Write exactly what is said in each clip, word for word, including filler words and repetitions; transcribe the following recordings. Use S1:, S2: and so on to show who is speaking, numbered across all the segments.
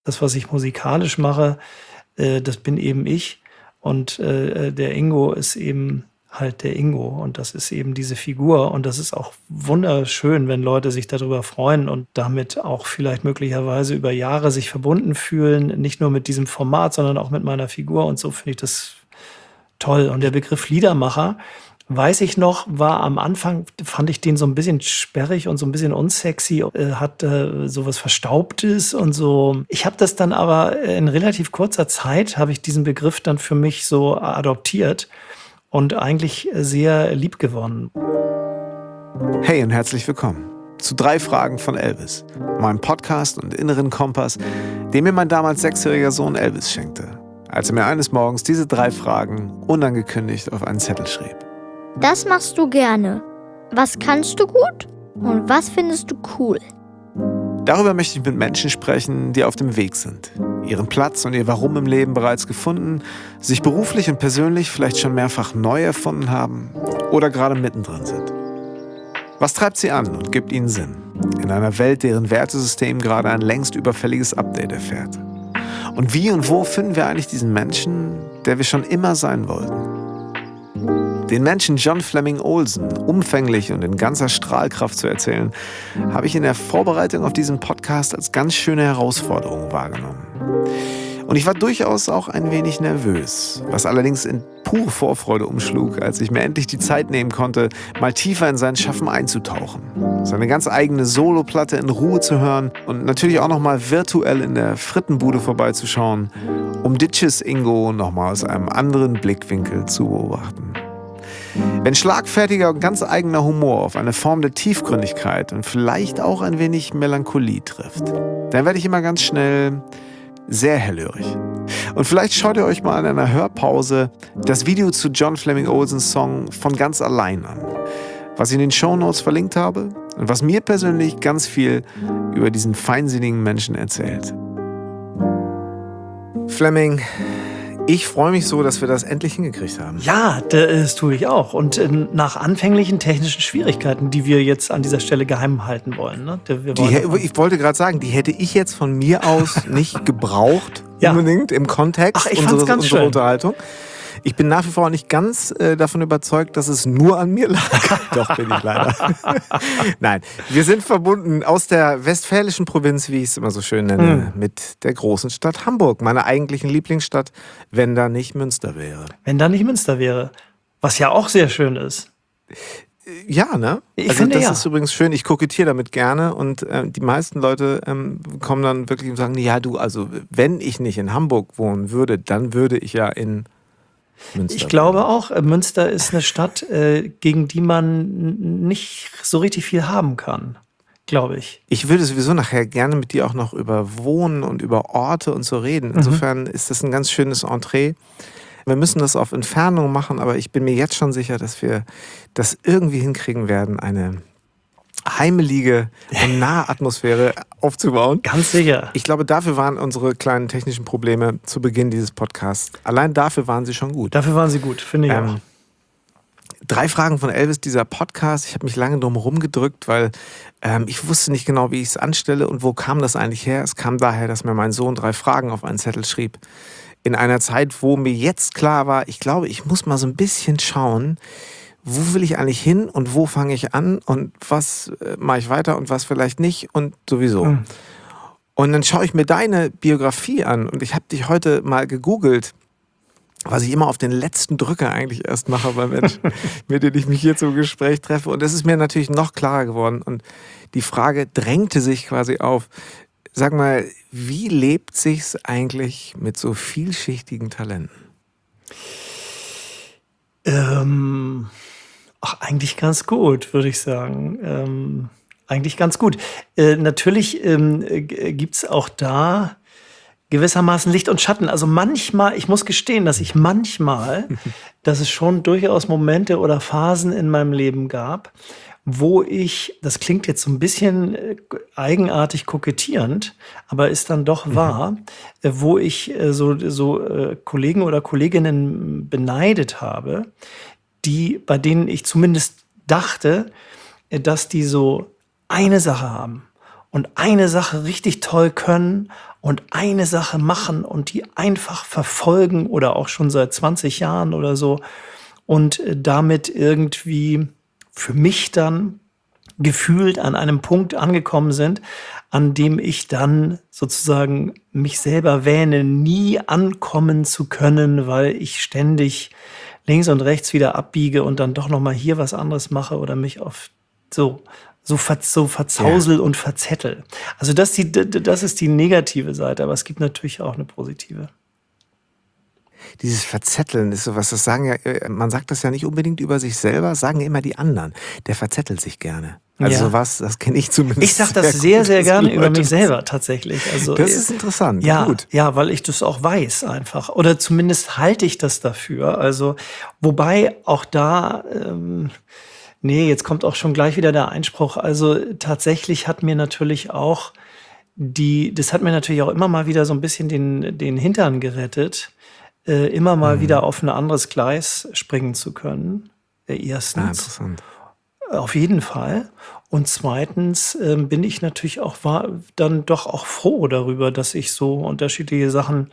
S1: Das, was ich musikalisch mache, äh, das bin eben ich. Und äh, der Ingo ist eben halt der Ingo. Und das ist eben diese Figur. Und das ist auch wunderschön, wenn Leute sich darüber freuen und damit auch vielleicht möglicherweise über Jahre sich verbunden fühlen. Nicht nur mit diesem Format, sondern auch mit meiner Figur. Und so finde ich das toll. Und der Begriff Liedermacher, weiß ich noch, war am Anfang, fand ich den so ein bisschen sperrig und so ein bisschen unsexy, äh, hat äh, sowas Verstaubtes und so. Ich habe das dann aber in relativ kurzer Zeit, habe ich diesen Begriff dann für mich so adoptiert und eigentlich sehr lieb gewonnen.
S2: Hey und herzlich willkommen zu drei Fragen von Elvis, meinem Podcast und inneren Kompass, den mir mein damals sechsjähriger Sohn Elvis schenkte, als er mir eines Morgens diese drei Fragen unangekündigt auf einen Zettel schrieb.
S3: Das machst du gerne. Was kannst du gut und was findest du cool?
S2: Darüber möchte ich mit Menschen sprechen, die auf dem Weg sind, ihren Platz und ihr Warum im Leben bereits gefunden, sich beruflich und persönlich vielleicht schon mehrfach neu erfunden haben oder gerade mittendrin sind. Was treibt sie an und gibt ihnen Sinn in einer Welt, deren Wertesystem gerade ein längst überfälliges Update erfährt? Und wie und wo finden wir eigentlich diesen Menschen, der wir schon immer sein wollten? Den Menschen John Fleming Olsen umfänglich und in ganzer Strahlkraft zu erzählen, habe ich in der Vorbereitung auf diesen Podcast als ganz schöne Herausforderung wahrgenommen. Und ich war durchaus auch ein wenig nervös, was allerdings in pure Vorfreude umschlug, als ich mir endlich die Zeit nehmen konnte, mal tiefer in sein Schaffen einzutauchen, seine ganz eigene Soloplatte in Ruhe zu hören und natürlich auch nochmal virtuell in der Frittenbude vorbeizuschauen, um Ditches Ingo nochmal aus einem anderen Blickwinkel zu beobachten. Wenn schlagfertiger und ganz eigener Humor auf eine Form der Tiefgründigkeit und vielleicht auch ein wenig Melancholie trifft, dann werde ich immer ganz schnell sehr hellhörig. Und vielleicht schaut ihr euch mal in einer Hörpause das Video zu John Fleming Olsens Song Von ganz allein an, was ich in den Shownotes verlinkt habe und was mir persönlich ganz viel über diesen feinsinnigen Menschen erzählt. Fleming, ich freue mich so, dass wir das endlich hingekriegt haben.
S1: Ja, das tue ich auch. Und äh, nach anfänglichen technischen Schwierigkeiten, die wir jetzt an dieser Stelle geheim halten wollen. Ne? Wir
S2: die,
S1: wollen
S2: ich wollte gerade sagen, die hätte ich jetzt von mir aus nicht gebraucht,
S1: ja.
S2: unbedingt im Kontext
S1: Ach, ich
S2: unseres,
S1: ganz
S2: unserer
S1: schön.
S2: Unterhaltung. Ich bin nach wie vor nicht ganz äh, davon überzeugt, dass es nur an mir lag. Doch, bin ich leider. Nein, wir sind verbunden aus der westfälischen Provinz, wie ich es immer so schön nenne, mm. mit der großen Stadt Hamburg, meiner eigentlichen Lieblingsstadt, wenn da nicht Münster wäre.
S1: Wenn da nicht Münster wäre, was ja auch sehr schön ist.
S2: Ja, ne?
S1: Ich
S2: also
S1: finde,
S2: das
S1: ja.
S2: ist übrigens schön. Ich kokettiere damit gerne und äh, die meisten Leute ähm, kommen dann wirklich und sagen, ja du, also wenn ich nicht in Hamburg wohnen würde, dann würde ich ja in Münster.
S1: Ich glaube auch, Münster ist eine Stadt, äh, gegen die man nicht so richtig viel haben kann, glaube ich.
S2: Ich würde sowieso nachher gerne mit dir auch noch über Wohnen und über Orte und so reden. Insofern mhm. ist das ein ganz schönes Entree. Wir müssen das auf Entfernung machen, aber ich bin mir jetzt schon sicher, dass wir das irgendwie hinkriegen werden, eine heimelige und nahe Atmosphäre aufzubauen.
S1: Ganz sicher.
S2: Ich glaube, dafür waren unsere kleinen technischen Probleme zu Beginn dieses Podcasts. Allein dafür waren sie schon gut.
S1: Dafür waren sie gut, finde ich ähm, auch.
S2: Drei Fragen von Elvis, dieser Podcast. Ich habe mich lange drum rumgedrückt, weil ähm, ich wusste nicht genau, wie ich es anstelle und wo kam das eigentlich her. Es kam daher, dass mir mein Sohn drei Fragen auf einen Zettel schrieb. In einer Zeit, wo mir jetzt klar war, ich glaube, ich muss mal so ein bisschen schauen, wo will ich eigentlich hin und wo fange ich an und was äh, mache ich weiter und was vielleicht nicht und sowieso. Mhm. Und dann schaue ich mir deine Biografie an und ich habe dich heute mal gegoogelt, was ich immer auf den letzten Drücker eigentlich erst mache bei Menschen, mit denen ich mich hier zum Gespräch treffe. Und das ist mir natürlich noch klarer geworden und die Frage drängte sich quasi auf. Sag mal, wie lebt sich's eigentlich mit so vielschichtigen Talenten?
S1: Ähm... Ach, eigentlich ganz gut, würde ich sagen. Ähm, eigentlich ganz gut. Äh, natürlich ähm, g- gibt's auch da gewissermaßen Licht und Schatten. Also manchmal, ich muss gestehen, dass ich manchmal, dass es schon durchaus Momente oder Phasen in meinem Leben gab, wo ich, das klingt jetzt so ein bisschen äh, eigenartig kokettierend, aber ist dann doch wahr, mhm. äh, wo ich äh, so, so äh, Kollegen oder Kolleginnen beneidet habe, die, bei denen ich zumindest dachte, dass die so eine Sache haben. und eine Sache richtig toll können und eine Sache machen und die einfach verfolgen oder auch schon seit zwanzig Jahren oder so und äh, damit irgendwie für mich dann gefühlt an einem Punkt angekommen sind, an dem ich dann sozusagen mich selber wähne, nie ankommen zu können, weil ich ständig links und rechts wieder abbiege und dann doch noch mal hier was anderes mache oder mich auf so so, ver, so verzausel
S2: Ja.
S1: und verzettel. Also das, die, das ist die negative Seite, aber es gibt natürlich auch eine positive.
S2: Dieses Verzetteln ist sowas, das sagen ja, äh, man sagt das ja nicht unbedingt über sich selber, sagen immer die anderen. Der verzettelt sich gerne. Also
S1: Ja.
S2: sowas, das kenne ich zumindest.
S1: Ich sage das
S2: gut,
S1: sehr, sehr
S2: dass
S1: gerne
S2: die
S1: über
S2: Leute
S1: mich
S2: das-
S1: selber tatsächlich. Also,
S2: Das
S1: äh,
S2: ist interessant.
S1: Ja,
S2: Gut.
S1: ja, weil ich das auch weiß einfach. Oder zumindest halte ich das dafür. Also, wobei auch da, ähm, nee, jetzt kommt auch schon gleich wieder der Einspruch. Also tatsächlich hat mir natürlich auch die, das hat mir natürlich auch immer mal wieder so ein bisschen den, den Hintern gerettet, äh, immer mal
S2: Mhm.
S1: wieder auf ein anderes Gleis springen zu können. Äh,
S2: Ah,
S1: erstens.
S2: interessant.
S1: Auf jeden Fall. Und zweitens ähm, bin ich natürlich auch war, dann doch auch froh darüber, dass ich so unterschiedliche Sachen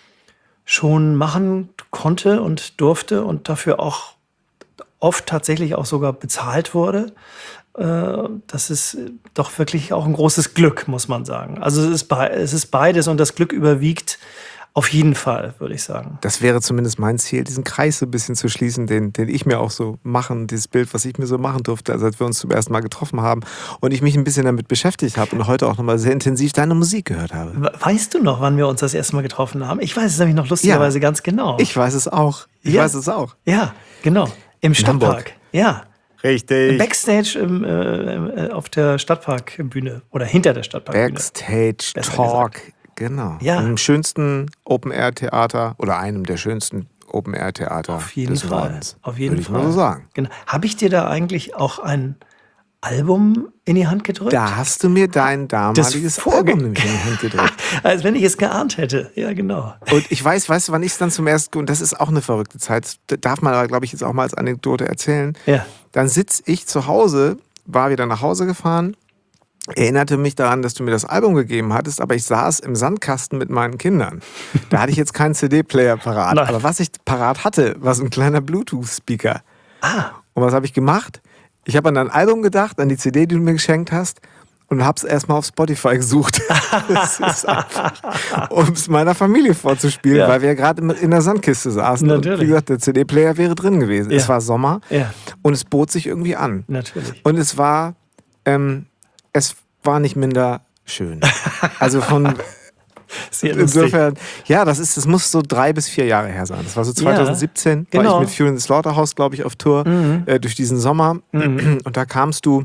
S1: schon machen konnte und durfte und dafür auch oft tatsächlich auch sogar bezahlt wurde. Äh, das ist äh, doch wirklich auch ein großes Glück, muss man sagen. Also es ist, bei, es ist beides und das Glück überwiegt auf jeden Fall, würde ich sagen.
S2: Das wäre zumindest mein Ziel, diesen Kreis so ein bisschen zu schließen, den, den ich mir auch so machen, dieses Bild, was ich mir so machen durfte, also als wir uns zum ersten Mal getroffen haben und ich mich ein bisschen damit beschäftigt habe und heute auch nochmal sehr intensiv deine Musik gehört habe.
S1: We- Weißt du noch, wann wir uns das erste Mal getroffen haben? Ich weiß es nämlich noch lustigerweise ganz genau.
S2: Ich weiß es auch. Ich
S1: Ja.
S2: weiß es auch.
S1: Ja, genau. Im Stadtpark.
S2: Hamburg.
S1: Ja.
S2: Richtig.
S1: Backstage im, äh, äh, auf der Stadtparkbühne oder hinter der Stadtparkbühne.
S2: Backstage
S1: Besser
S2: Talk. Genau.
S1: Ja.
S2: Im schönsten Open-Air-Theater oder einem der schönsten Open-Air-Theater
S1: Auf jeden
S2: des
S1: Fall.
S2: Nordens.
S1: Auf jeden
S2: würde ich
S1: Fall.
S2: mal so sagen.
S1: Genau. Habe ich dir da eigentlich auch ein Album in die Hand gedrückt?
S2: Da hast du mir dein damaliges
S1: Vorge-
S2: Album nämlich in die Hand gedrückt.
S1: Als wenn ich es geahnt hätte. Ja, genau.
S2: Und ich weiß, weißt du, wann ich es dann zum ersten, und das ist auch eine verrückte Zeit, das darf man aber, glaube ich, jetzt auch mal als Anekdote erzählen.
S1: Ja.
S2: Dann sitze ich zu Hause, war wieder nach Hause gefahren, erinnerte mich daran, dass du mir das Album gegeben hattest, aber ich saß im Sandkasten mit meinen Kindern. Da hatte ich jetzt keinen C D-Player parat.
S1: Nein.
S2: Aber was ich parat hatte, war so ein kleiner Bluetooth-Speaker.
S1: Ah,
S2: Und was habe ich gemacht? Ich habe an dein Album gedacht, an die C D, die du mir geschenkt hast, und habe es erstmal auf Spotify gesucht. Das ist einfach, um es meiner Familie vorzuspielen,
S1: Ja.
S2: weil wir ja gerade in der Sandkiste saßen.
S1: Natürlich.
S2: Und wie gesagt, der C D-Player wäre drin gewesen.
S1: Ja.
S2: Es war Sommer
S1: ja,
S2: und es bot sich irgendwie an.
S1: natürlich.
S2: Und es war, ähm, es war nicht minder schön. Also von
S1: Sehr lustig.
S2: insofern, ja, das ist, das muss so drei bis vier Jahre her sein. Das war so zwanzig siebzehn, war
S1: genau.
S2: ich mit Fury in the Slaughterhouse, glaube ich, auf Tour
S1: Mhm.
S2: äh, durch diesen Sommer. Und da kamst du.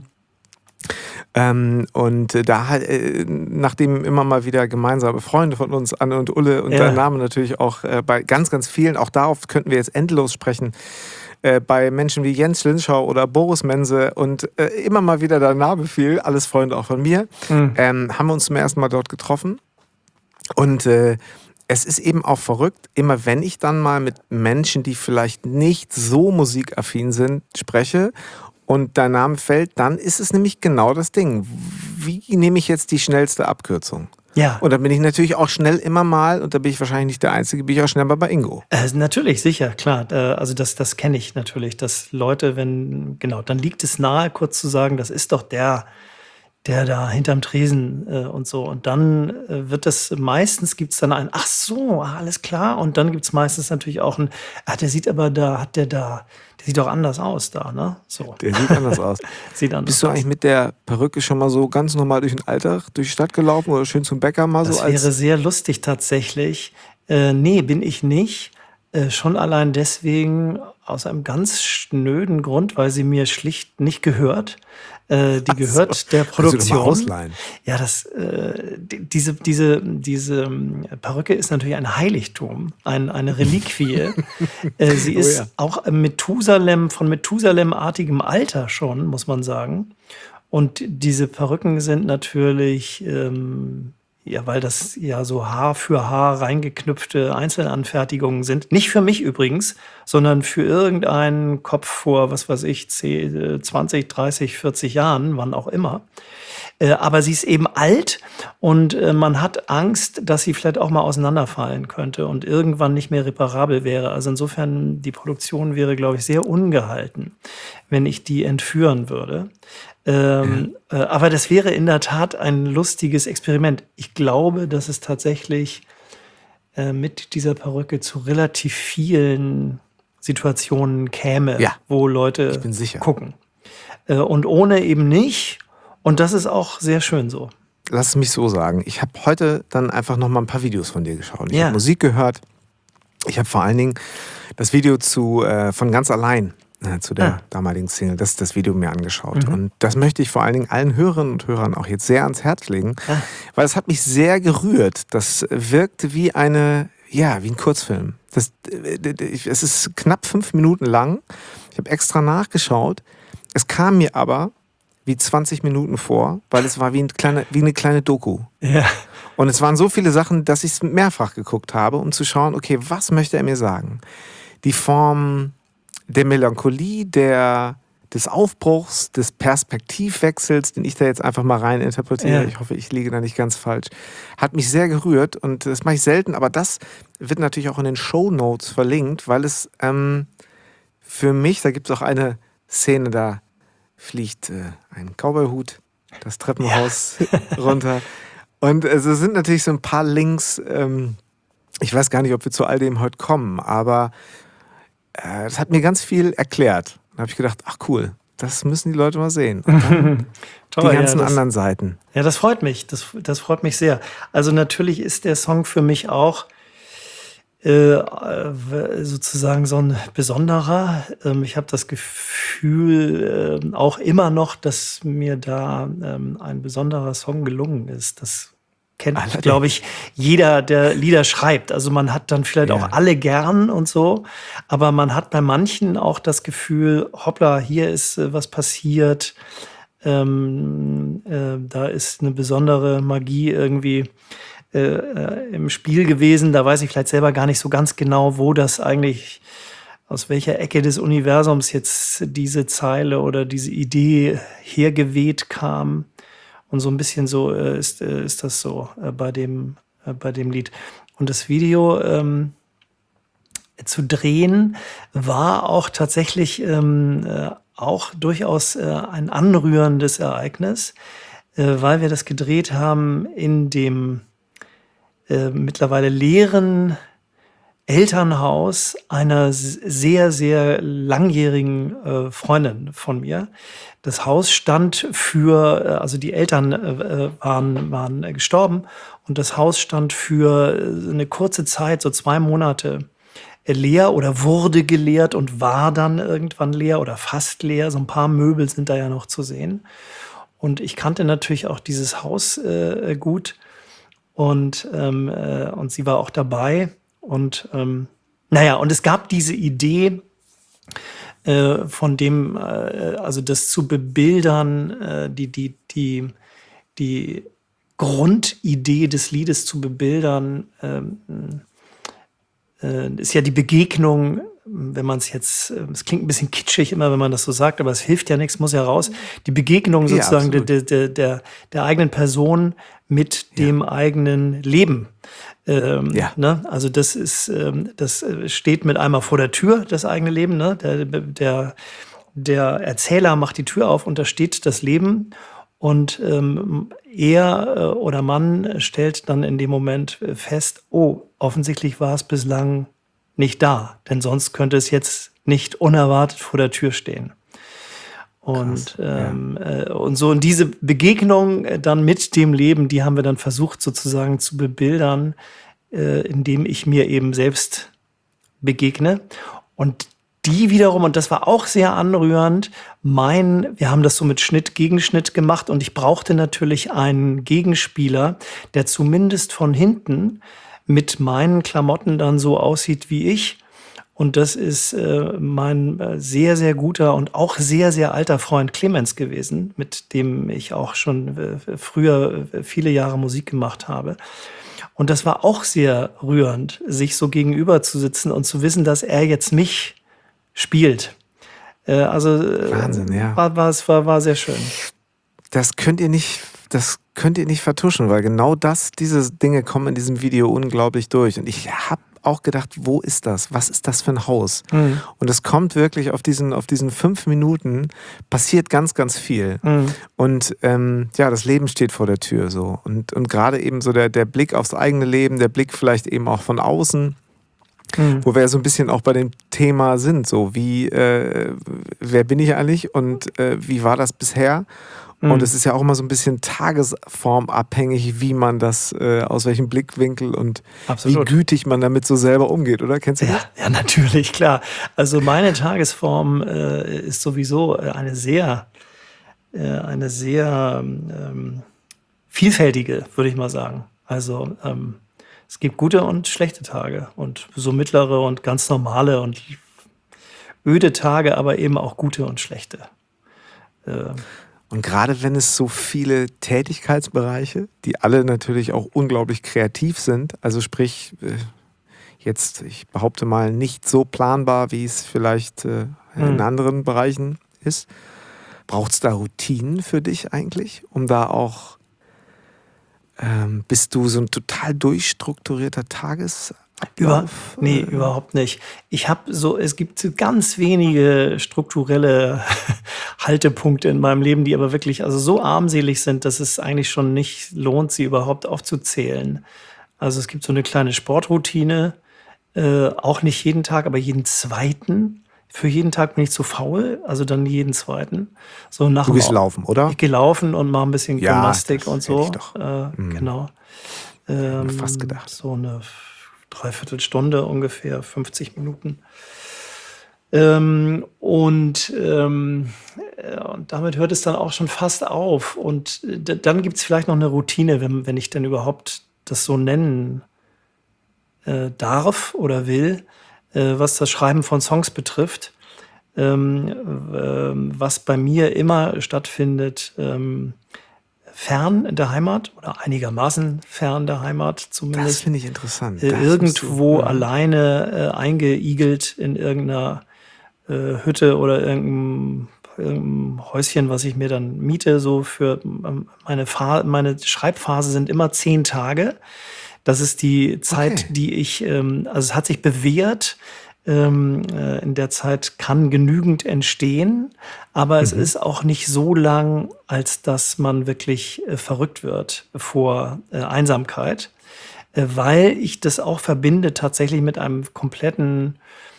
S2: Ähm, und äh, da halt, äh, nachdem immer mal wieder gemeinsame Freunde von uns, Anne und Ulle, und
S1: Ja.
S2: dein Name natürlich auch äh, bei ganz, ganz vielen, auch darauf könnten wir jetzt endlos sprechen, äh, bei Menschen wie Jens Linschau oder Boris Mense und äh, immer mal wieder dein Name fiel, alles Freunde auch von mir,
S1: Mhm.
S2: ähm, haben wir uns zum ersten Mal dort getroffen. Und äh, es ist eben auch verrückt, immer wenn ich dann mal mit Menschen, die vielleicht nicht so musikaffin sind, spreche und dein Name fällt, dann ist es nämlich genau das Ding. Wie nehme ich jetzt die schnellste Abkürzung?
S1: Ja,
S2: Und dann bin ich natürlich auch schnell immer mal, und da bin ich wahrscheinlich nicht der Einzige, bin ich auch schnell mal bei Ingo.
S1: äh, natürlich, sicher, klar. Äh, also das, das kenne ich natürlich, dass Leute, wenn, genau, dann liegt es nahe, kurz zu sagen, das ist doch der, der da hinterm Tresen äh, und so. Und dann äh, wird das, meistens gibt es dann ein, ach so, ah, alles klar. Und dann gibt es meistens natürlich auch ein, ah, der sieht aber da, hat der da, der sieht doch anders aus da, ne? So,
S2: Der sieht anders aus.
S1: sieht anders
S2: Bist du
S1: aus.
S2: eigentlich mit der Perücke schon mal so ganz normal durch den Alltag, durch die Stadt gelaufen oder schön zum Bäcker mal
S1: Das
S2: so
S1: wäre
S2: als...
S1: sehr lustig tatsächlich. Äh, nee, bin ich nicht. Äh, schon allein deswegen aus einem ganz schnöden Grund, weil sie mir schlicht nicht gehört. Äh, die
S2: Ach so.
S1: gehört der
S2: Kannst du doch mal
S1: Produktion.
S2: ausleihen.
S1: Ja, das, äh, die- diese, diese, diese ähm, Perücke ist natürlich ein Heiligtum, ein, eine Reliquie. äh, sie
S2: Oh
S1: ist
S2: ja.
S1: auch im Methusalem, von Methusalem-artigem Alter schon, muss man sagen. Und diese Perücken sind natürlich, ähm, ja, weil das ja so Haar für Haar reingeknüpfte Einzelanfertigungen sind. Nicht für mich übrigens, sondern für irgendeinen Kopf vor, was weiß ich, zehn, zwanzig, dreißig, vierzig Jahren, wann auch immer. Äh, aber sie ist eben alt und äh, man hat Angst, dass sie vielleicht auch mal auseinanderfallen könnte und irgendwann nicht mehr reparabel wäre. Also insofern, die Produktion wäre, glaube ich, sehr ungehalten, wenn ich die entführen würde. Ähm, äh, aber das wäre in der Tat ein lustiges Experiment. Ich glaube, dass es tatsächlich äh, mit dieser Perücke zu relativ vielen Situationen käme,
S2: Ja,
S1: wo Leute
S2: ich bin sicher.
S1: gucken. Äh, und ohne eben nicht. Und das ist auch sehr schön so.
S2: Lass es mich so sagen. Ich habe heute dann einfach noch mal ein paar Videos von dir geschaut. Ich
S1: Ja.
S2: habe Musik gehört. Ich habe vor allen Dingen das Video zu äh, von Ganz allein, äh, zu der
S1: Ah.
S2: damaligen Single, das, das Video mir angeschaut. Und das möchte ich vor allen Dingen allen Hörerinnen und Hörern auch jetzt sehr ans Herz legen,
S1: Ah.
S2: weil es hat mich sehr gerührt. Das wirkte wie eine, ja, wie ein Kurzfilm. Das, äh, es ist knapp fünf Minuten lang. Ich habe extra nachgeschaut. Es kam mir aber wie zwanzig Minuten vor, weil es war wie, ein kleine, wie eine kleine Doku.
S1: Ja.
S2: Und es waren so viele Sachen, dass ich es mehrfach geguckt habe, um zu schauen, okay, was möchte er mir sagen? Die Form der Melancholie, der, des Aufbruchs, des Perspektivwechsels, den ich da jetzt einfach mal rein interpretiere,
S1: Ja.
S2: ich hoffe, ich liege da nicht ganz falsch, hat mich sehr gerührt und das mache ich selten, aber das wird natürlich auch in den Shownotes verlinkt, weil es ähm, für mich, da gibt es auch eine Szene, da fliegt äh, ein Cowboyhut das Treppenhaus runter. Und es sind natürlich so ein paar Links. Ähm, ich weiß gar nicht, ob wir zu all dem heute kommen, aber äh, das hat mir ganz viel erklärt. Da habe ich gedacht, ach cool, das müssen die Leute mal sehen. Und dann
S1: Toll,
S2: die ganzen
S1: ja, das,
S2: anderen Seiten.
S1: Ja, das freut mich. Das, das freut mich sehr. Also natürlich ist der Song für mich auch äh, sozusagen so ein besonderer. Ähm, ich habe das Gefühl äh, auch immer noch, dass mir da ähm, ein besonderer Song gelungen ist. Das kennt,
S2: Allerdings.
S1: glaube ich, jeder, der Lieder schreibt. Also man hat dann vielleicht
S2: Ja.
S1: auch alle gern und so, aber man hat bei manchen auch das Gefühl, hoppla, hier ist äh, was passiert. Ähm, äh, da ist eine besondere Magie irgendwie äh, äh, im Spiel gewesen. Da weiß ich vielleicht selber gar nicht so ganz genau, wo das eigentlich, aus welcher Ecke des Universums jetzt diese Zeile oder diese Idee hergeweht kam. Und so ein bisschen so äh, ist, äh, ist das so äh, bei dem, äh, bei dem Lied. Und das Video ähm, zu drehen war auch tatsächlich ähm, äh, auch durchaus äh, ein anrührendes Ereignis, äh, weil wir das gedreht haben in dem äh, mittlerweile leeren Elternhaus einer s- sehr, sehr langjährigen äh, Freundin von mir. Das Haus stand für, äh, also die Eltern äh, waren, waren äh, gestorben und das Haus stand für äh, eine kurze Zeit, so zwei Monate, äh, leer oder wurde geleert und war dann irgendwann leer oder fast leer. So ein paar Möbel sind da ja noch zu sehen. Und ich kannte natürlich auch dieses Haus äh, gut und, ähm, äh, und sie war auch dabei. Und ähm, naja, und es gab diese Idee, äh, von dem, äh, also das zu bebildern, äh, die, die, die, die Grundidee des Liedes zu bebildern, ähm, äh, ist ja die Begegnung, wenn man es jetzt, äh, es klingt ein bisschen kitschig immer, wenn man das so sagt, aber es hilft ja nichts, muss ja raus. Die Begegnung
S2: Ja,
S1: sozusagen der,
S2: absolut.
S1: der, der, der, der eigenen Person mit dem eigenen Leben. Ähm,
S2: Ja.
S1: ne? Also das ist, ähm, das äh, steht mit einmal vor der Tür, das eigene Leben. Ne? Der, der, der Erzähler macht die Tür auf und da steht das Leben. Und ähm, er äh, oder Mann stellt dann in dem Moment äh, fest, oh, offensichtlich war es bislang nicht da, denn sonst könnte es jetzt nicht unerwartet vor der Tür stehen. Und, ähm, äh, und so und diese Begegnung äh, dann mit dem Leben, die haben wir dann versucht sozusagen zu bebildern, äh, indem ich mir eben selbst begegne. Und die wiederum, und das war auch sehr anrührend, mein, wir haben das so mit Schnitt, Gegenschnitt gemacht und ich brauchte natürlich einen Gegenspieler, der zumindest von hinten mit meinen Klamotten dann so aussieht wie ich. Und das ist äh, mein äh, sehr, sehr guter und auch sehr, sehr alter Freund Clemens gewesen, mit dem ich auch schon äh, früher äh, viele Jahre Musik gemacht habe. Und das war auch sehr rührend, sich so gegenüber zu sitzen und zu wissen, dass er jetzt mich spielt. Äh, also äh,
S2: Wahnsinn, ja.
S1: war, war, es war, war sehr schön.
S2: Das könnt ihr nicht das könnt ihr nicht vertuschen, weil genau das, diese Dinge kommen in diesem Video unglaublich durch. Und ich habe auch gedacht, wo ist das? Was ist das für ein Haus?
S1: Mhm.
S2: Und es kommt wirklich auf diesen, auf diesen fünf Minuten, passiert ganz, ganz viel.
S1: Mhm.
S2: Und ähm, ja, das Leben steht vor der Tür so. Und, und gerade eben so der, der Blick aufs eigene Leben, der Blick vielleicht eben auch von außen,
S1: Mhm.
S2: wo wir so ein bisschen auch bei dem Thema sind, so wie, äh, wer bin ich eigentlich und äh, wie war das bisher? Und es ist ja auch immer so ein bisschen tagesformabhängig, wie man das, äh, aus welchem Blickwinkel und
S1: Absolut.
S2: wie gütig man damit so selber umgeht, oder? Kennst du das?
S1: Ja, ja, natürlich, klar. Also meine Tagesform äh, ist sowieso äh, eine sehr, äh, eine sehr ähm, vielfältige, würde ich mal sagen. Also ähm, es gibt gute und schlechte Tage und so mittlere und ganz normale und öde Tage, aber eben auch gute und schlechte. Äh,
S2: Und gerade wenn es so viele Tätigkeitsbereiche, die alle natürlich auch unglaublich kreativ sind, also sprich, äh, jetzt, ich behaupte mal, nicht so planbar, wie es vielleicht äh, in
S1: Mhm.
S2: anderen Bereichen ist, braucht es da Routinen für dich eigentlich, um da auch, ähm, bist du so ein total durchstrukturierter Tagesablauf?
S1: Über, nee,
S2: Äh,
S1: überhaupt nicht. Ich habe so, es gibt so ganz wenige strukturelle Haltepunkte in meinem Leben, die aber wirklich also so armselig sind, dass es eigentlich schon nicht lohnt, sie überhaupt aufzuzählen. Also es gibt so eine kleine Sportroutine, äh, auch nicht jeden Tag, aber jeden zweiten. Für jeden Tag bin ich zu faul, also dann jeden zweiten. So nach
S2: Du
S1: dem
S2: gehst
S1: Au-
S2: laufen, oder?
S1: Ich gehe laufen und mache ein bisschen
S2: Ja,
S1: Gymnastik
S2: das
S1: und
S2: hätte
S1: so.
S2: ich doch.
S1: Äh,
S2: Mhm.
S1: genau.
S2: mir
S1: Ähm,
S2: fast gedacht.
S1: So eine Dreiviertelstunde ungefähr, fünfzig Minuten. Ähm, und, ähm, äh, und damit hört es dann auch schon fast auf. Und äh, d- dann gibt es vielleicht noch eine Routine, wenn, wenn ich denn überhaupt das so nennen äh, darf oder will, äh, was das Schreiben von Songs betrifft. Ähm, ähm, was bei mir immer stattfindet, ähm, fern der Heimat oder einigermaßen fern der Heimat
S2: Das
S1: zumindest.
S2: finde ich interessant.
S1: Äh,
S2: Das musst du.
S1: irgendwo
S2: Mhm.
S1: alleine äh, eingeigelt in irgendeiner äh, Hütte oder irgendeinem, irgendeinem Häuschen, was ich mir dann miete. So für ähm, meine, Fa meine Schreibphase sind immer zehn Tage. Das ist die Zeit,
S2: Okay.
S1: die ich, ähm, also es hat sich bewährt. Ähm, äh, in der Zeit kann genügend entstehen, aber es
S2: Mhm.
S1: ist auch nicht so lang, als dass man wirklich äh, verrückt wird vor äh, Einsamkeit, äh, weil ich das auch verbinde tatsächlich mit einem kompletten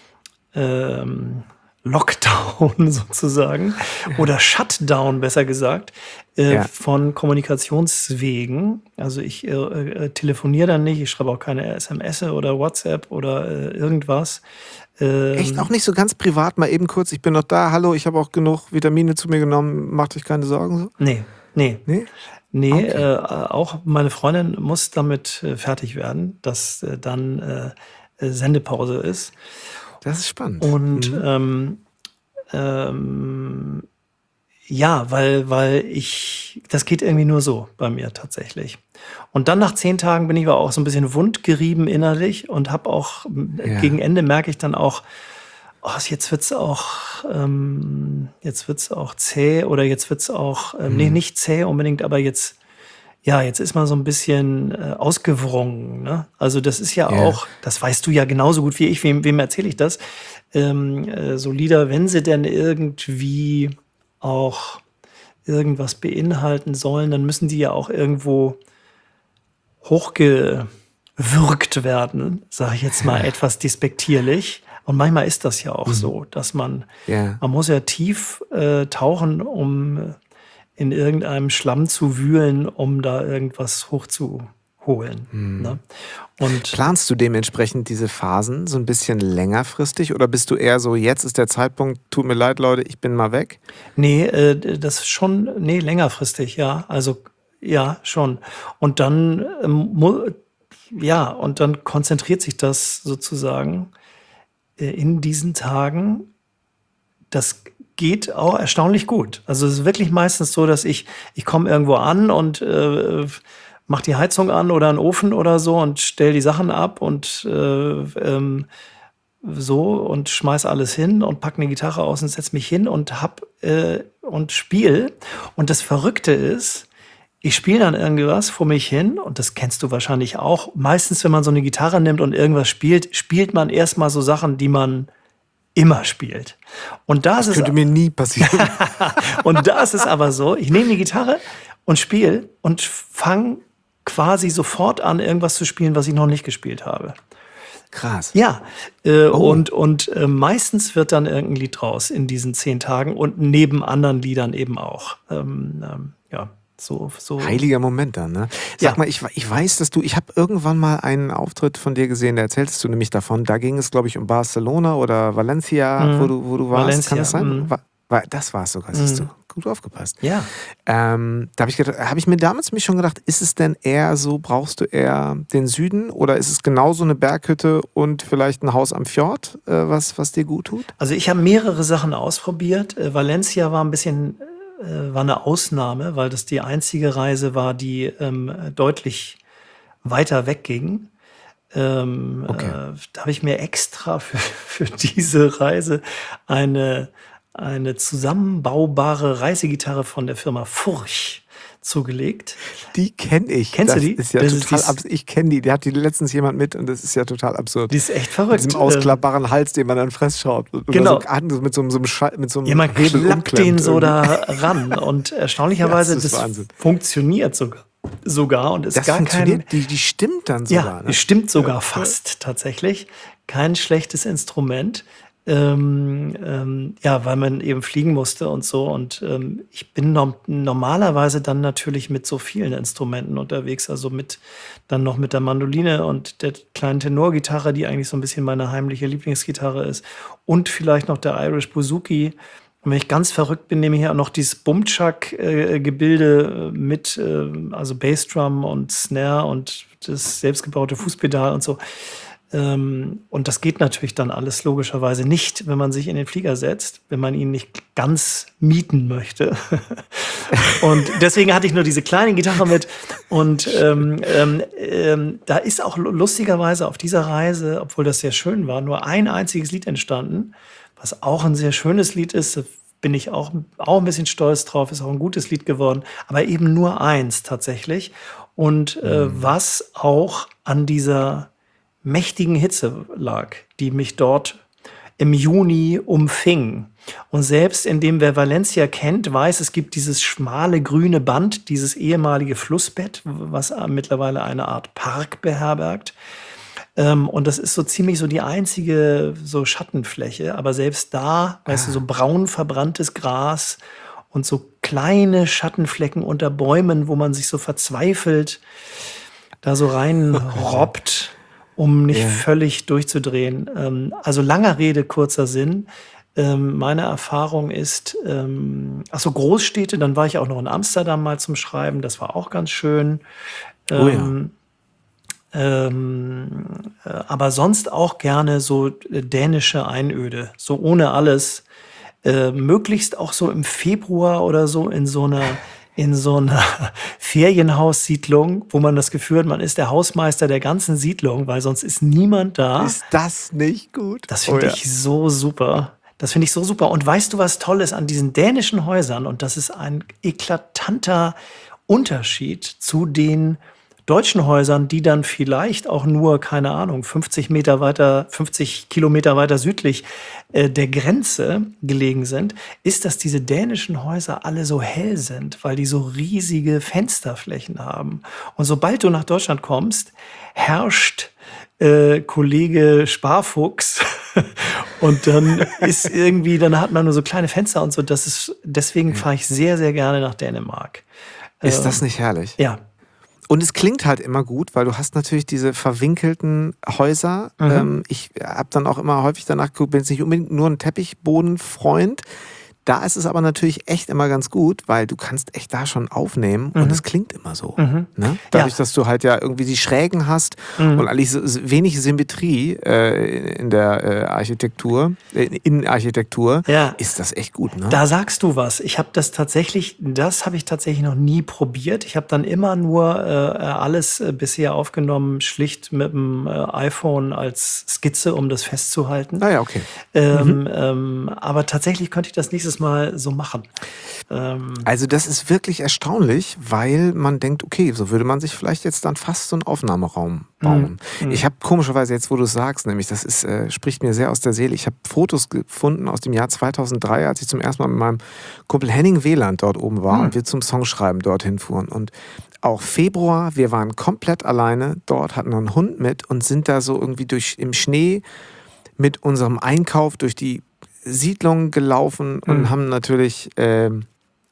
S1: ähm, Lockdown sozusagen oder Shutdown, besser gesagt, äh,
S2: Ja.
S1: von Kommunikationswegen. Also ich äh, äh, telefoniere dann nicht, ich schreibe auch keine S M S oder WhatsApp oder äh, irgendwas.
S2: Echt auch
S1: Ähm,
S2: nicht so ganz privat, mal eben kurz, ich bin noch da, hallo, ich habe auch genug Vitamine zu mir genommen, macht euch keine Sorgen so?
S1: nee, nee.
S2: Nee?
S1: Nee,
S2: Okay.
S1: äh, auch meine Freundin muss damit äh, fertig werden, dass äh, dann äh, äh, Sendepause ist.
S2: Das ist spannend.
S1: Und
S2: Mhm.
S1: ähm, ähm, ja, weil, weil ich, das geht irgendwie nur so bei mir tatsächlich. Und dann nach zehn Tagen bin ich aber auch so ein bisschen wundgerieben innerlich und habe auch, äh,
S2: Ja.
S1: gegen Ende merke ich dann auch, oh, jetzt wird's auch, ähm, jetzt wird's auch zäh oder jetzt wird's auch, ähm, nee,
S2: Mhm.
S1: nicht zäh unbedingt, aber jetzt, ja, jetzt ist man so ein bisschen äh, ausgewrungen. Ne? Also das ist ja
S2: Ja.
S1: auch, das weißt du ja genauso gut wie ich, wem, wem erzähle ich das? Ähm, äh, so Lieder, wenn sie denn irgendwie auch irgendwas beinhalten sollen, dann müssen die ja auch irgendwo hochgewürgt werden, sage ich jetzt mal etwas despektierlich. Und manchmal ist das ja auch
S2: Mhm.
S1: so, dass man,
S2: Ja.
S1: man muss ja tief äh, tauchen, um in irgendeinem Schlamm zu wühlen, um da irgendwas hochzuholen.
S2: Mhm.
S1: Ne? Und
S2: Planst du dementsprechend diese Phasen so ein bisschen längerfristig oder bist du eher so, jetzt ist der Zeitpunkt, tut mir leid, Leute, ich bin mal weg?
S1: nee, äh, das ist schon, nee, längerfristig, ja. Also ja, schon. Und dann, ähm, mu- ja, und dann konzentriert sich das sozusagen äh, in diesen Tagen. Das geht auch erstaunlich gut. Also es ist wirklich meistens so, dass ich, ich komme irgendwo an und äh, mache die Heizung an oder einen Ofen oder so und stelle die Sachen ab und äh, ähm, so und schmeiß alles hin und pack eine Gitarre aus und setz mich hin und hab äh, und spiel. Und das Verrückte ist, ich spiele dann irgendwas vor mich hin und das kennst du wahrscheinlich auch. Meistens, wenn man so eine Gitarre nimmt und irgendwas spielt, spielt man erstmal so Sachen, die man immer spielt. Und da ist
S2: Das
S1: es,
S2: könnte mir nie passieren.
S1: und da ist es aber so, ich nehme die Gitarre und spiele und fange quasi sofort an, irgendwas zu spielen, was ich noch nicht gespielt habe.
S2: Krass.
S1: Ja, äh,
S2: Oh.
S1: und, und äh, meistens wird dann irgendein Lied draus in diesen zehn Tagen und neben anderen Liedern eben auch. Ähm, ähm, ja, so, so.
S2: Heiliger Moment dann, ne? Sag
S1: Ja.
S2: mal, ich, ich weiß, dass du, ich habe irgendwann mal einen Auftritt von dir gesehen, da erzähltest du nämlich davon. Da ging es, glaube ich, um Barcelona oder Valencia,
S1: Mhm.
S2: wo du, wo du warst.
S1: Valencia,
S2: Kann das sein?
S1: mhm.
S2: War, war, das war es sogar, siehst
S1: Mhm.
S2: du. Gut aufgepasst.
S1: Ja.
S2: Ähm, da habe ich, gedacht- hab ich mir damals mich schon gedacht, ist es denn eher so, brauchst du eher den Süden oder ist es genauso eine Berghütte und vielleicht ein Haus am Fjord, äh, was, was dir gut tut?
S1: Also ich habe mehrere Sachen ausprobiert. Äh, Valencia war ein bisschen, äh, war eine Ausnahme, weil das die einzige Reise war, die ähm, deutlich weiter wegging. Ähm,
S2: Okay.
S1: äh, da habe ich mir extra für, für diese Reise eine, eine zusammenbaubare Reisegitarre von der Firma Furch zugelegt.
S2: Die kenne ich.
S1: Kennst du
S2: das
S1: die?
S2: Ist ja
S1: Das ist
S2: total
S1: dies-
S2: abs- Ich kenne die. Die hat die letztens jemand mit und das ist ja total absurd.
S1: Die ist echt
S2: Mit
S1: verrückt.
S2: diesem ausklappbaren Hals, den man dann fressschraubt. Oder
S1: Genau.
S2: So, an- mit so, einem- so einem Schall, mit so einem
S1: Ja, man
S2: Hebel
S1: klappt den
S2: umklemmt
S1: so
S2: irgendwie.
S1: da ran und erstaunlicherweise,
S2: Das ist
S1: das
S2: Wahnsinn.
S1: funktioniert sogar, sogar und ist
S2: Das
S1: gar kein,
S2: funktioniert, die, die stimmt dann sogar.
S1: ja,
S2: ne?
S1: es stimmt sogar fast tatsächlich, kein schlechtes Instrument, ähm, ähm, ja, weil man eben fliegen musste und so und ähm, ich bin norm normalerweise dann natürlich mit so vielen Instrumenten unterwegs, also mit dann noch mit der Mandoline und der kleinen Tenorgitarre, die eigentlich so ein bisschen meine heimliche Lieblingsgitarre ist und vielleicht noch der Irish Bouzouki. Und wenn ich ganz verrückt bin, nehme ich ja noch dieses Bumchak-Gebilde mit, äh, also Bassdrum und Snare und das selbstgebaute Fußpedal und so. Ähm, und das geht natürlich dann alles logischerweise nicht, wenn man sich in den Flieger setzt, wenn man ihn nicht ganz mieten möchte. Und deswegen hatte ich nur diese kleine Gitarre mit. Und ähm, ähm, ähm, da ist auch lu- lustigerweise auf dieser Reise, obwohl das sehr schön war, nur ein einziges Lied entstanden, was auch ein sehr schönes Lied ist. Da bin ich auch, auch ein bisschen stolz drauf, ist auch ein gutes Lied geworden, aber eben nur eins tatsächlich. Und äh, was auch an dieser mächtigen Hitze lag, die mich dort im Juni umfing. Und selbst indem wer Valencia kennt, weiß, es gibt dieses schmale grüne Band, dieses ehemalige Flussbett, was mittlerweile eine Art Park beherbergt. Ähm, und das ist so ziemlich so die einzige so Schattenfläche. Aber selbst da, weißt du, so braun verbranntes Gras und so kleine Schattenflecken unter Bäumen, wo man sich so verzweifelt da so rein robbt, um nicht
S2: Ja.
S1: völlig durchzudrehen. Ähm, also langer Rede, kurzer Sinn. Ähm, meine Erfahrung ist, ähm, ach so, Großstädte, dann war ich auch noch in Amsterdam mal zum Schreiben, das war auch ganz schön.
S2: Oh ja.
S1: Ähm, ähm, äh, aber sonst auch gerne so äh, dänische Einöde, so ohne alles. Äh, möglichst auch so im Februar oder so in so einer in so einer Ferienhaussiedlung, wo man das Gefühl hat, man ist der Hausmeister der ganzen Siedlung, weil sonst ist niemand da.
S2: Ist das nicht gut?
S1: Das finde
S2: Oh ja.
S1: ich so super. Das finde ich so super. Und weißt du, was toll ist an diesen dänischen Häusern? Und das ist ein eklatanter Unterschied zu den deutschen Häusern, die dann vielleicht auch nur, keine Ahnung, fünfzig Meter weiter, fünfzig Kilometer weiter südlich äh, der Grenze gelegen sind, ist, dass diese dänischen Häuser alle so hell sind, weil die so riesige Fensterflächen haben. Und sobald du nach Deutschland kommst, herrscht äh, Kollege Sparfuchs und dann ist irgendwie, dann hat man nur so kleine Fenster und so. Das ist, deswegen fahre ich sehr, sehr gerne nach Dänemark.
S2: Ist das nicht herrlich?
S1: Ja.
S2: Und es klingt halt immer gut, weil du hast natürlich diese verwinkelten Häuser.
S1: Mhm.
S2: Ähm, ich habe dann auch immer häufig danach geguckt, bin jetzt nicht unbedingt nur ein Teppichbodenfreund. Da ist es aber natürlich echt immer ganz gut, weil du kannst echt da schon aufnehmen und es klingt immer so.
S1: Mhm.
S2: Ne? Dadurch,
S1: Ja.
S2: dass du halt ja irgendwie die Schrägen hast
S1: Mhm.
S2: und eigentlich so, so wenig Symmetrie äh, in der äh, Architektur, äh, Innenarchitektur,
S1: Ja.
S2: ist das echt gut. Ne?
S1: Da sagst du was. Ich habe das tatsächlich, das habe ich tatsächlich noch nie probiert. Ich habe dann immer nur äh, alles äh, bisher aufgenommen, schlicht mit dem äh, iPhone als Skizze, um das festzuhalten.
S2: Ah ja, okay.
S1: Ähm, ähm, aber tatsächlich könnte ich das nächstes es mal so machen. Ähm,
S2: Also das ist wirklich erstaunlich, weil man denkt, okay, so würde man sich vielleicht jetzt dann fast so einen Aufnahmeraum bauen.
S1: Mhm.
S2: Ich habe komischerweise jetzt, wo du es sagst, nämlich das ist, äh, spricht mir sehr aus der Seele. Ich habe Fotos gefunden aus dem Jahr zweitausenddrei, als ich zum ersten Mal mit meinem Kumpel Henning Wieland dort oben war
S1: Mhm.
S2: und wir zum Songschreiben dorthin fuhren. Und auch Februar, wir waren komplett alleine dort, hatten einen Hund mit und sind da so irgendwie durch im Schnee mit unserem Einkauf durch die Siedlung gelaufen und
S1: Mhm.
S2: haben natürlich ähm,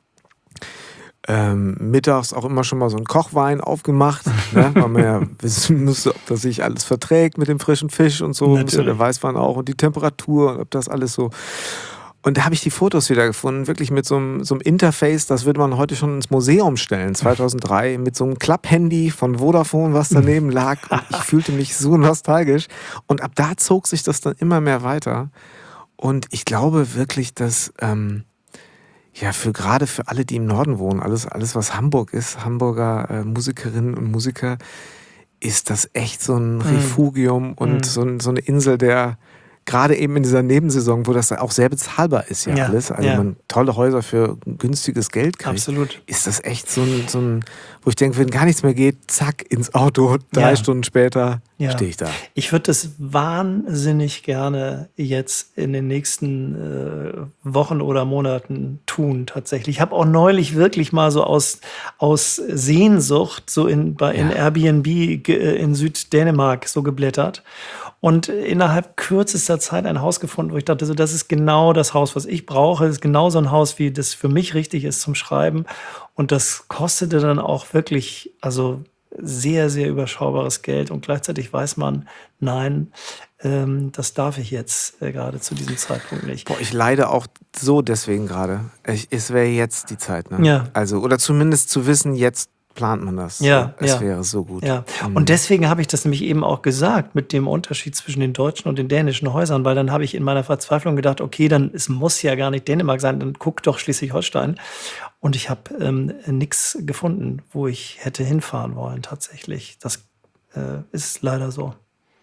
S2: ähm, mittags auch immer schon mal so einen Kochwein aufgemacht, ne? Weil man ja wissen musste, ob das sich alles verträgt mit dem frischen Fisch und so,
S1: Natürlich.
S2: und der Weißwein auch und die Temperatur und ob das alles so. Und da habe ich die Fotos wieder gefunden, wirklich mit so einem, so einem Interface, das würde man heute schon ins Museum stellen, zweitausenddrei, mit so einem Klapp-Handy von Vodafone, was daneben lag. Und ich fühlte mich so nostalgisch. Und ab da zog sich das dann immer mehr weiter. Und ich glaube wirklich, dass ähm, ja für gerade für alle, die im Norden wohnen, alles, alles was Hamburg ist, Hamburger äh, Musikerinnen und Musiker, ist das echt so ein Refugium und
S1: Mhm.
S2: so, ein, so eine Insel der, gerade eben in dieser Nebensaison, wo das auch sehr bezahlbar ist ja,
S1: Ja,
S2: alles, also
S1: ja.
S2: man tolle Häuser für günstiges Geld kriegt,
S1: Absolut.
S2: ist das echt so ein, so ein, wo ich denke, wenn gar nichts mehr geht, zack, ins Auto, drei
S1: Ja.
S2: Stunden später
S1: Ja.
S2: stehe ich da.
S1: Ich würde das wahnsinnig gerne jetzt in den nächsten äh, Wochen oder Monaten tun, tatsächlich. Ich habe auch neulich wirklich mal so aus, aus Sehnsucht so in, bei, in
S2: Ja.
S1: Airbnb ge, äh, in Süddänemark so geblättert und innerhalb kürzester Zeit ein Haus gefunden, wo ich dachte, so, das ist genau das Haus, was ich brauche. Das ist genau so ein Haus, wie das für mich richtig ist zum Schreiben. Und das kostete dann auch wirklich, also sehr, sehr überschaubares Geld. Und gleichzeitig weiß man, nein, ähm, das darf ich jetzt äh, gerade zu diesem Zeitpunkt nicht.
S2: Boah, ich leide auch so deswegen gerade. Ich- Es wäre jetzt die Zeit, ne?
S1: Ja.
S2: Also, oder zumindest zu wissen, jetzt plant man das.
S1: Ja,
S2: So, es
S1: ja.
S2: wäre so gut.
S1: Ja,
S2: Mhm.
S1: und deswegen habe ich das nämlich eben auch gesagt mit dem Unterschied zwischen den deutschen und den dänischen Häusern, weil dann habe ich in meiner Verzweiflung gedacht, okay, dann es muss ja gar nicht Dänemark sein, dann guck doch Schleswig-Holstein. Und ich habe ähm, nichts gefunden, wo ich hätte hinfahren wollen tatsächlich. Das äh, ist leider so.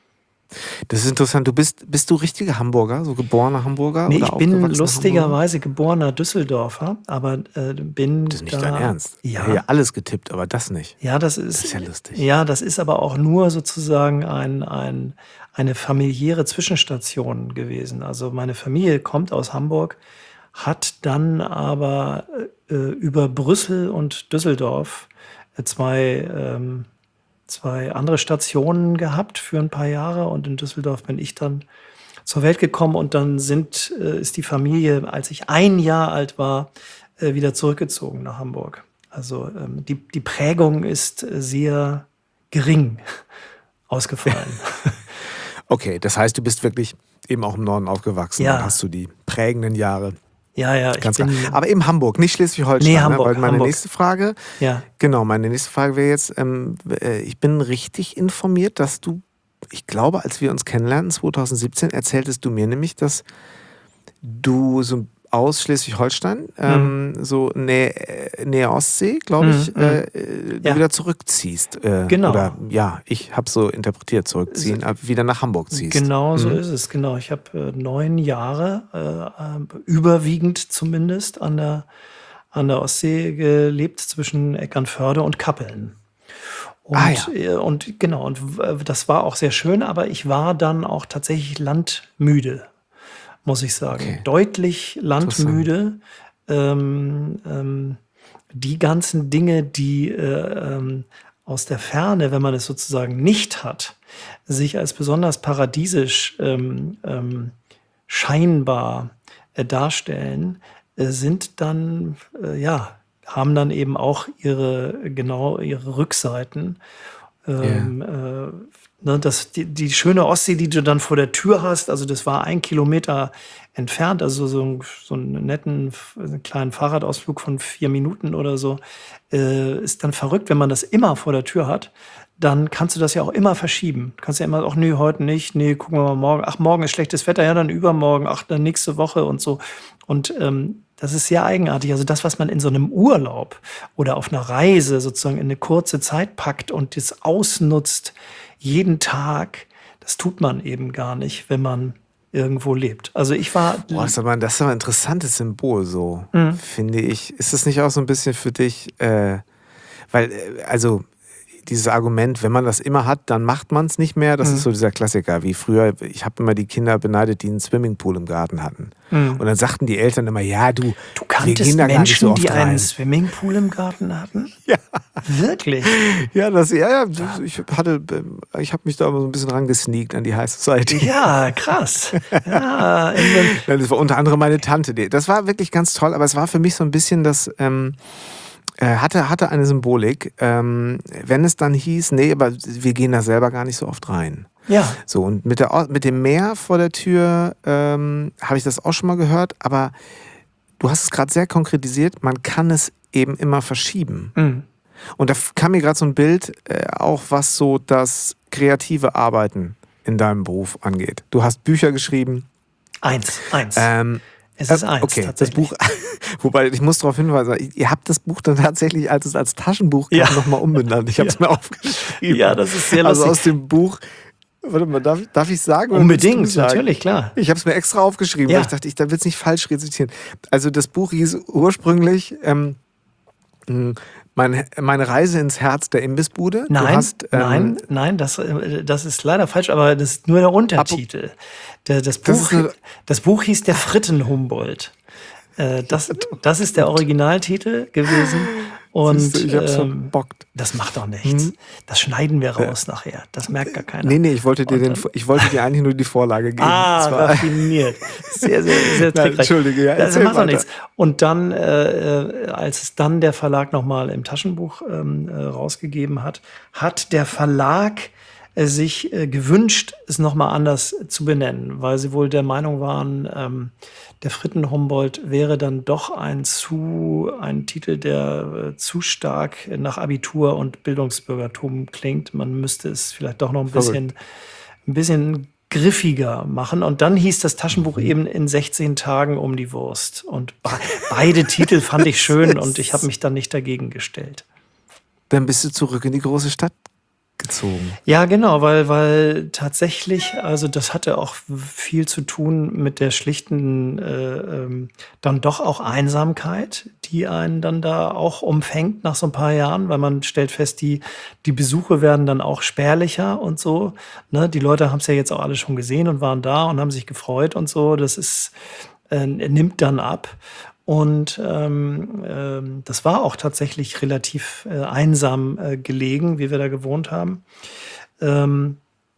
S2: Das ist interessant. Du bist, bist du richtiger Hamburger, so geborener Hamburger?
S1: Nee,
S2: oder
S1: ich bin
S2: aufgewachsener Hamburger?
S1: lustigerweise geborener Düsseldorfer, aber äh, bin
S2: Das ist nicht
S1: da,
S2: dein Ernst. Ich
S1: Ja.
S2: hätte ja alles getippt, aber das nicht.
S1: Ja, das ist,
S2: Das ist ja lustig.
S1: Ja, das ist aber auch nur sozusagen ein, ein, eine familiäre Zwischenstation gewesen. Also meine Familie kommt aus Hamburg, hat dann aber äh, über Brüssel und Düsseldorf äh, zwei, ähm, zwei andere Stationen gehabt für ein paar Jahre. Und in Düsseldorf bin ich dann zur Welt gekommen und dann sind, äh, ist die Familie, als ich ein Jahr alt war, äh, wieder zurückgezogen nach Hamburg. Also ähm, die, die Prägung ist äh, sehr gering ausgefallen.
S2: Okay, das heißt, du bist wirklich eben auch im Norden aufgewachsen.
S1: Ja.
S2: Und hast du die prägenden Jahre.
S1: Ja, ja, ich
S2: Ganz
S1: bin,
S2: klar. Aber eben Hamburg, nicht Schleswig-Holstein.
S1: Nee,
S2: ne?
S1: Hamburg,
S2: Weil meine
S1: Hamburg.
S2: nächste Frage,
S1: ja,
S2: genau, meine nächste Frage wäre jetzt, ähm, äh, ich bin richtig informiert, dass du, ich glaube, als wir uns kennenlernten, zweitausendsiebzehn, erzähltest du mir nämlich, dass du so aus Schleswig-Holstein, ähm, so Nähe, äh, Nähe Ostsee, glaube ich,
S1: Mhm,
S2: äh, äh,
S1: Ja.
S2: wieder zurückziehst. Äh,
S1: Genau.
S2: Oder ja, ich habe so interpretiert, zurückziehen, aber wieder nach Hamburg ziehst.
S1: genau so
S2: Mhm.
S1: ist es. Genau, ich habe äh, neun Jahre, äh, äh, überwiegend zumindest, an der, an der Ostsee gelebt, zwischen Eckernförde und Kappeln. Und,
S2: Ah, ja.
S1: äh, und genau, und w- das war auch sehr schön, aber ich war dann auch tatsächlich landmüde, muss ich sagen.
S2: Okay.
S1: Deutlich landmüde. Ähm, ähm, die ganzen Dinge, die äh, ähm, aus der Ferne, wenn man es sozusagen nicht hat, sich als besonders paradiesisch ähm, ähm, scheinbar äh, darstellen, äh, sind dann, äh, ja, haben dann eben auch ihre, genau ihre Rückseiten. Ähm, äh, ne, das, die, die schöne Ostsee, die du dann vor der Tür hast, also das war ein Kilometer entfernt, also so, ein, so einen netten einen kleinen Fahrradausflug von vier Minuten oder so, äh, ist dann verrückt, wenn man das immer vor der Tür hat. Dann kannst du das ja auch immer verschieben. Du kannst ja immer, ach nee, heute nicht, nee, gucken wir mal morgen. Ach, morgen ist schlechtes Wetter, ja, dann übermorgen, ach, dann nächste Woche und so. Und ähm, das ist sehr eigenartig. Also das, was man in so einem Urlaub oder auf einer Reise sozusagen in eine kurze Zeit packt und das ausnutzt, jeden Tag, das tut man eben gar nicht, wenn man irgendwo lebt. Also ich war...
S2: Boah, das ist aber, das ist aber ein interessantes Symbol, so,
S1: Mhm.
S2: finde ich. Ist das nicht auch so ein bisschen für dich, äh, weil, äh, also dieses Argument, wenn man das immer hat, dann macht man es nicht mehr, das
S1: Mhm.
S2: ist so dieser Klassiker, wie früher, ich habe immer die Kinder beneidet, die einen Swimmingpool im Garten hatten.
S1: Mhm.
S2: Und dann sagten die Eltern immer, ja, du,
S1: Du
S2: wir
S1: kanntest
S2: gehen da gar nicht
S1: Menschen,
S2: so oft
S1: die
S2: rein.
S1: einen Swimmingpool im Garten hatten?
S2: Ja.
S1: Wirklich?
S2: Ja, das, ja, ja, ich hatte, ich habe mich da immer so ein bisschen rangesneakt an die High Society.
S1: Ja, krass. Ja, in,
S2: Ja, das war unter anderem meine Tante. Die- Das war wirklich ganz toll, aber es war für mich so ein bisschen das, ähm, äh, hatte, hatte eine Symbolik. Ähm, wenn es dann hieß, nee, aber wir gehen da selber gar nicht so oft rein.
S1: ja.
S2: So, und mit, der, Or- mit dem Meer vor der Tür ähm, habe ich das auch schon mal gehört, aber du hast es gerade sehr konkretisiert, man kann es eben immer verschieben.
S1: Mhm.
S2: Und da f- kam mir gerade so ein Bild, äh, auch was so das kreative Arbeiten in deinem Beruf angeht. Du hast Bücher geschrieben.
S1: Eins, eins.
S2: Ähm,
S1: es ist
S2: äh,
S1: eins,
S2: okay, das
S1: tatsächlich.
S2: Buch, wobei ich muss darauf hinweisen, ihr habt das Buch dann tatsächlich, als es als Taschenbuch kam,
S1: Ja.
S2: nochmal umbenannt. Ich habe es mir aufgeschrieben.
S1: Ja, das ist sehr
S2: Also
S1: lustig.
S2: aus dem Buch, warte mal, darf, darf ich sagen? oder willst
S1: Unbedingt,
S2: du sagen?
S1: natürlich, klar.
S2: Ich habe es mir extra aufgeschrieben,
S1: Ja.
S2: weil ich dachte, ich da will es nicht falsch rezitieren. Also das Buch hieß ursprünglich ähm, mh, meine, meine Reise ins Herz der Imbissbude. Du
S1: Nein,
S2: hast, ähm,
S1: nein, nein, das, äh, das ist leider falsch, aber das ist nur der Untertitel. Der, das,
S2: Das
S1: Buch,
S2: ist eine-
S1: das Buch hieß Der Fritten-Humboldt. Äh, Das, das ist der Originaltitel gewesen. Und
S2: Siehst du, ich hab's
S1: ähm,
S2: verbockt.
S1: das macht doch nichts.
S2: Mhm.
S1: Das schneiden wir raus nachher. Das merkt gar keiner.
S2: Nee, nee, ich wollte dir,
S1: Und
S2: den,
S1: dann-
S2: ich wollte dir eigentlich nur die Vorlage geben.
S1: Ah,
S2: Das war-
S1: raffiniert. Sehr, sehr, sehr
S2: Nein,
S1: trickreich.
S2: Entschuldige, ja,
S1: das
S2: erzähl
S1: macht doch
S2: weiter.
S1: nichts. Und dann, äh, äh, als es dann der Verlag nochmal im Taschenbuch ähm, äh, rausgegeben hat, hat der Verlag äh, sich äh, gewünscht, es nochmal anders zu benennen, weil sie wohl der Meinung waren, ähm, der Fritten-Humboldt wäre dann doch ein zu ein Titel, der äh, zu stark nach Abitur und Bildungsbürgertum klingt. Man müsste es vielleicht doch noch ein
S2: Verrückt.
S1: bisschen, ein bisschen griffiger machen. Und dann hieß das Taschenbuch eben in sechzehn Tagen um die Wurst. Und be beide Titel fand ich schön und ich habe mich dann nicht dagegen gestellt.
S2: Dann bist du zurück in die große Stadt gezogen.
S1: Ja, genau, weil, weil tatsächlich, also das hatte auch viel zu tun mit der schlichten, äh, ähm, dann doch auch Einsamkeit, die einen dann da auch umfängt nach so ein paar Jahren, weil man stellt fest, die, die Besuche werden dann auch spärlicher und so. Ne? Die Leute haben es ja jetzt auch alle schon gesehen und waren da und haben sich gefreut und so. Das ist, äh, nimmt dann ab. Und ähm, ähm, das war auch tatsächlich relativ äh, einsam äh, gelegen, wie wir da gewohnt haben. Ähm,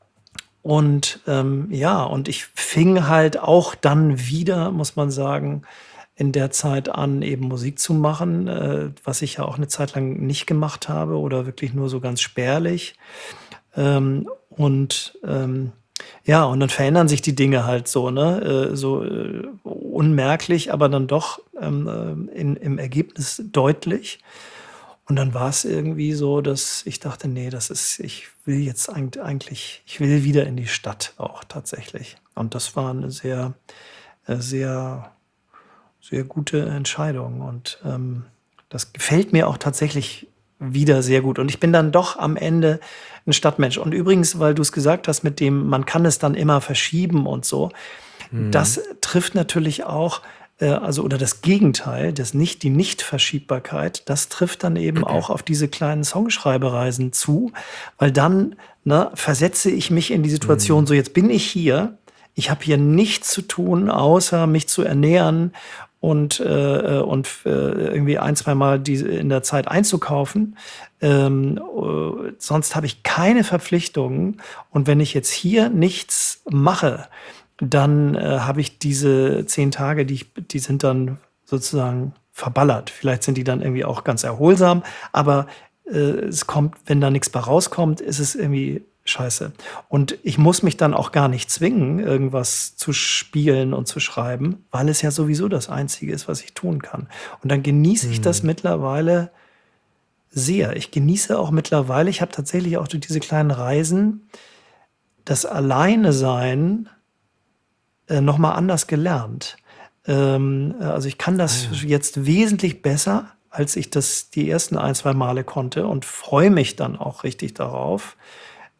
S1: und ähm, ja, und ich fing halt auch dann wieder, muss man sagen, in der Zeit an, eben Musik zu machen, äh, was ich ja auch eine Zeit lang nicht gemacht habe oder wirklich nur so ganz spärlich. Ähm, und ähm, ja, und dann verändern sich die Dinge halt so, ne? Äh, so äh, unmerklich, aber dann doch ähm, äh, in, im Ergebnis deutlich. Und dann war es irgendwie so, dass ich dachte, nee, das ist, ich will jetzt eig- eigentlich, ich will wieder in die Stadt auch tatsächlich. Und das war eine sehr, äh, sehr, sehr gute Entscheidung. Und ähm, das gefällt mir auch tatsächlich wieder sehr gut. Und ich bin dann doch am Ende ein Stadtmensch. Und übrigens, weil du es gesagt hast, mit dem, man kann es dann immer verschieben und so, das trifft natürlich auch, äh, also oder das Gegenteil, das nicht, die Nicht-Verschiebbarkeit, das trifft dann eben auch auf diese kleinen Songschreibereisen zu, weil dann ne, versetze ich mich in die Situation, so jetzt bin ich hier, ich habe hier nichts zu tun, außer mich zu ernähren und, äh, und äh, irgendwie ein, zwei Mal die in der Zeit einzukaufen. Ähm, äh, sonst habe ich keine Verpflichtungen. Und wenn ich jetzt hier nichts mache, dann äh, habe ich diese zehn Tage, die, ich, die sind dann sozusagen verballert. Vielleicht sind die dann irgendwie auch ganz erholsam, aber äh, es kommt, wenn da nichts bei rauskommt, ist es irgendwie scheiße. Und ich muss mich dann auch gar nicht zwingen, irgendwas zu spielen und zu schreiben, weil es ja sowieso das Einzige ist, was ich tun kann. Und dann genieße ich das mittlerweile sehr. Ich genieße auch mittlerweile, ich habe tatsächlich auch durch diese kleinen Reisen das Alleine-Sein äh, nochmal anders gelernt. Ähm, also ich kann das
S2: Ah, ja.
S1: jetzt wesentlich besser, als ich das die ersten ein, zwei Male konnte und freue mich dann auch richtig darauf.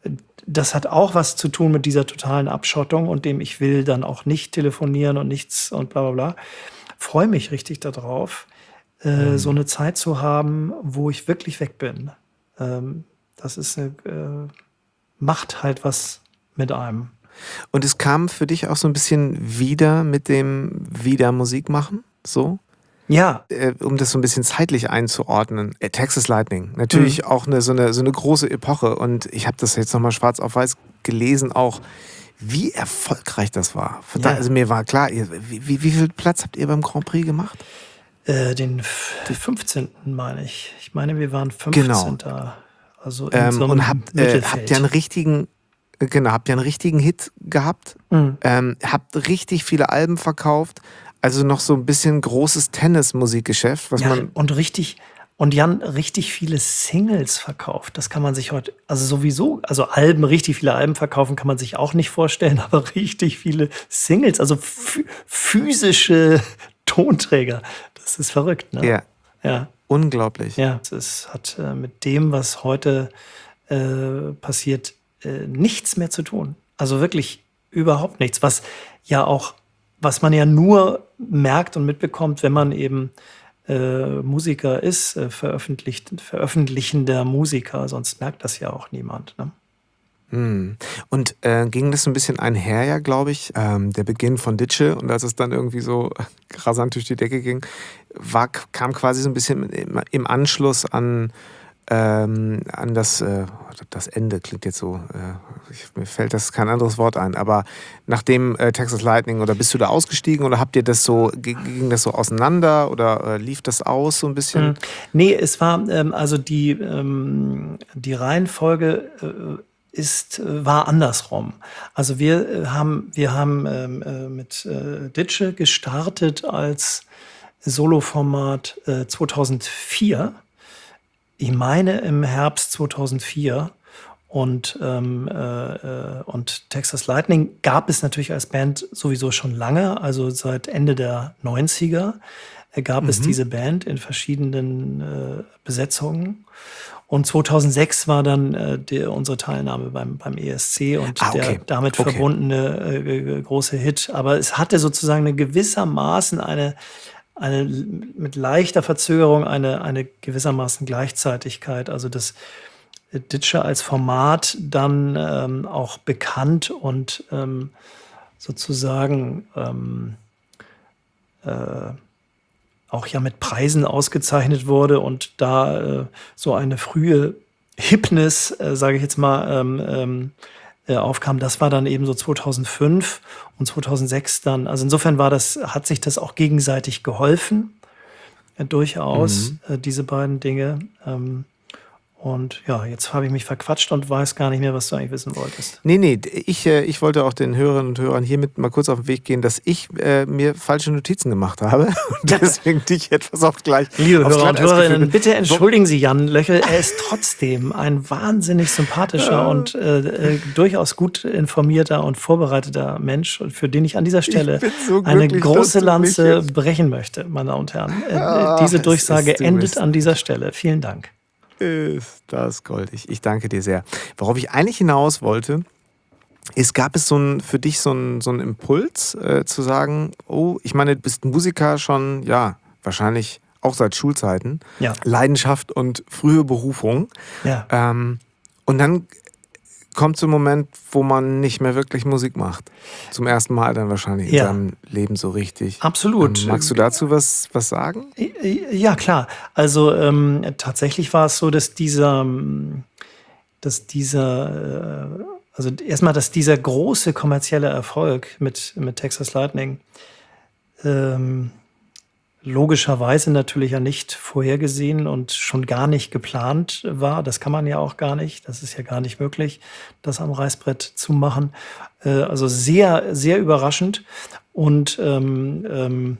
S1: das hat auch was zu tun mit dieser totalen Abschottung und dem ich will dann auch nicht telefonieren und nichts und bla bla bla. Freue mich richtig darauf, äh,
S2: Mhm.
S1: so eine Zeit zu haben, wo ich wirklich weg bin. Ähm, das ist eine, äh, macht halt was mit einem.
S2: Und es kam für dich auch so ein bisschen wieder mit dem wieder Musik machen, so?
S1: Ja,
S2: Äh, um das so ein bisschen zeitlich einzuordnen. Äh, Texas Lightning, natürlich auch eine, so, eine, so eine große Epoche. Und ich habe das jetzt nochmal schwarz auf weiß gelesen, auch wie erfolgreich das war. Da,
S1: Ja.
S2: Also mir war klar, ihr, wie, wie, wie viel Platz habt ihr beim Grand Prix gemacht?
S1: äh, den f- fünfzehnten meine ich. Ich meine, wir waren fünfzehnten. Also in
S2: Ähm,
S1: so einem
S2: und habt, äh,
S1: Mittelfeld.
S2: habt ihr einen richtigen, äh, genau, habt ihr einen richtigen Hit gehabt?
S1: Mhm.
S2: Ähm, habt richtig viele Alben verkauft? Also noch so ein bisschen großes Tennis-Musikgeschäft, was
S1: Ja,
S2: man.
S1: und richtig, und Jan, richtig viele Singles verkauft. Das kann man sich heute, also sowieso, also Alben, richtig viele Alben verkaufen kann man sich auch nicht vorstellen, aber richtig viele Singles, also ph- physische Tonträger. Das ist verrückt, ne?
S2: Ja,
S1: Ja,
S2: unglaublich.
S1: ja. Es ist, hat äh, mit dem, was heute äh, passiert, äh, nichts mehr zu tun. Also wirklich überhaupt nichts. Was ja auch, was man ja nur merkt und mitbekommt, wenn man eben äh, Musiker ist, äh, veröffentlicht, veröffentlichender Musiker, sonst merkt das ja auch niemand. Ne?
S2: Hm. Und äh, ging das so ein bisschen einher, ja, glaube ich, ähm, der Beginn von Ditsche und als es dann irgendwie so rasant durch die Decke ging, war, kam quasi so ein bisschen im, im Anschluss an, ähm, an das, äh, das Ende, klingt jetzt so, äh, ich, mir fällt das kein anderes Wort ein, aber nachdem äh, Texas Lightning, oder bist du da ausgestiegen oder habt ihr das so, g- ging das so auseinander oder äh, lief das aus so ein bisschen?
S1: Mhm. Nee, es war, ähm, also die, ähm, die Reihenfolge äh, ist, äh, war andersrum. Also wir äh, haben, wir haben ähm, äh, mit äh, Ditsche gestartet als Soloformat äh, zweitausendvier. Ich meine im Herbst zweitausendvier. Und, ähm, äh, äh, und Texas Lightning gab es natürlich als Band sowieso schon lange, also seit Ende der neunziger äh, gab es
S2: Mhm.
S1: diese Band in verschiedenen äh, Besetzungen. Und zweitausendsechs war dann äh, der, unsere Teilnahme beim, beim E S C und
S2: Ah, okay.
S1: der damit
S2: Okay.
S1: verbundene äh, große Hit. Aber es hatte sozusagen eine gewissermaßen eine, eine mit leichter Verzögerung eine, eine gewissermaßen Gleichzeitigkeit. Also das Ditsche als Format dann ähm, auch bekannt und ähm, sozusagen ähm, äh, auch ja mit Preisen ausgezeichnet wurde und da äh, so eine frühe Hipness, äh, sage ich jetzt mal, ähm, ähm, äh, aufkam. Das war dann eben so zweitausendfünf und zweitausendsechs dann. Also insofern war das, hat sich das auch gegenseitig geholfen, äh, durchaus,
S2: Mhm.
S1: äh, diese beiden Dinge. Ähm, und ja, jetzt habe ich mich verquatscht und weiß gar nicht mehr, was du eigentlich wissen wolltest.
S2: Nee, nee, ich, äh, ich wollte auch den Hörerinnen und Hörern hiermit mal kurz auf den Weg gehen, dass ich äh, mir falsche Notizen gemacht habe und
S1: Ja.
S2: deswegen dich etwas auf gleich
S1: Liebe
S2: aufs
S1: Hörer und
S2: Glatteis geführt
S1: Hörerinnen,
S2: bin.
S1: bitte entschuldigen Sie Jan Löchel. Er ist trotzdem ein wahnsinnig sympathischer und äh, äh, durchaus gut informierter und vorbereiteter Mensch, für den ich an dieser Stelle
S2: bin so
S1: eine
S2: glücklich,
S1: große
S2: dass du mich
S1: Lanze
S2: jetzt-
S1: brechen möchte, meine Damen und Herren. Äh,
S2: Ah,
S1: diese
S2: es
S1: Durchsage
S2: ist- du
S1: endet
S2: bist-
S1: an dieser Stelle. Vielen Dank.
S2: Ist das goldig. Ich danke dir sehr. Worauf ich eigentlich hinaus wollte, ist, gab es so ein, für dich so einen so einen Impuls äh, zu sagen, oh, ich meine, du bist Musiker schon, ja, wahrscheinlich auch seit Schulzeiten.
S1: Ja.
S2: Leidenschaft und frühe Berufung.
S1: Ja.
S2: Ähm, und dann kommt so ein Moment, wo man nicht mehr wirklich Musik macht. Zum ersten Mal dann wahrscheinlich in
S1: Ja.
S2: seinem Leben so richtig.
S1: Absolut.
S2: Ähm, magst du dazu was, was sagen?
S1: Ja, klar. Also ähm, tatsächlich war es so, dass dieser, ähm, dass dieser, äh, also erstmal, dass dieser große kommerzielle Erfolg mit, mit Texas Lightning ähm, logischerweise natürlich ja nicht vorhergesehen und schon gar nicht geplant war. Das kann man ja auch gar nicht. Das ist ja gar nicht möglich, das am Reißbrett zu machen. Äh, also sehr, sehr überraschend. Und ähm, ähm,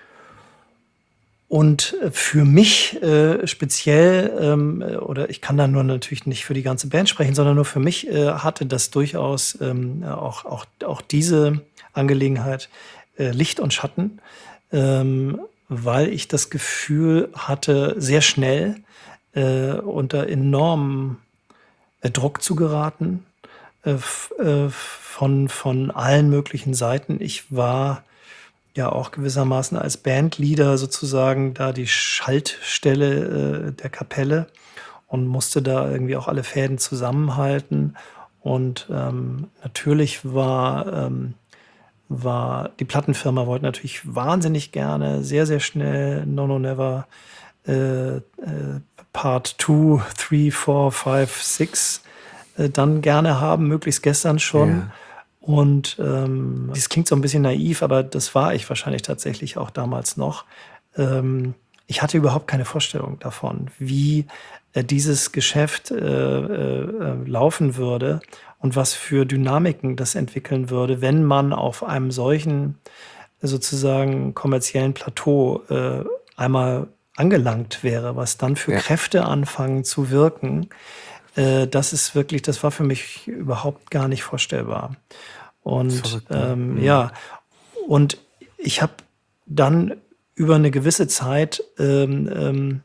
S1: Und für mich äh, speziell, ähm, oder ich kann da nur natürlich nicht für die ganze Band sprechen, sondern nur für mich äh, hatte das durchaus ähm, auch, auch, auch diese Angelegenheit äh, Licht und Schatten, ähm, weil ich das Gefühl hatte, sehr schnell äh, unter enormem äh, Druck zu geraten. äh, f äh, von von allen möglichen Seiten. Ich war ja auch gewissermaßen als Bandleader sozusagen da die Schaltstelle, äh, der Kapelle und musste da irgendwie auch alle Fäden zusammenhalten. Und, ähm, natürlich war ähm, war die Plattenfirma wollte natürlich wahnsinnig gerne sehr, sehr schnell „No No Never“, äh, äh, Part zwei, drei, vier, fünf, sechs äh, dann gerne haben, möglichst gestern schon.
S2: Ja.
S1: Und, ähm, das klingt so ein bisschen naiv, aber das war ich wahrscheinlich tatsächlich auch damals noch. Ähm, ich hatte überhaupt keine Vorstellung davon, wie, äh, dieses Geschäft, äh, äh, äh, laufen würde und was für Dynamiken das entwickeln würde, wenn man auf einem solchen sozusagen kommerziellen Plateau, äh, einmal angelangt wäre, was dann für
S2: Ja.
S1: Kräfte anfangen zu wirken. Äh, das ist wirklich das war für mich überhaupt gar nicht vorstellbar. Und,
S2: Verrückt, ne?
S1: ähm,
S2: Mhm.
S1: ja, und ich habe dann über eine gewisse Zeit, ähm, ähm,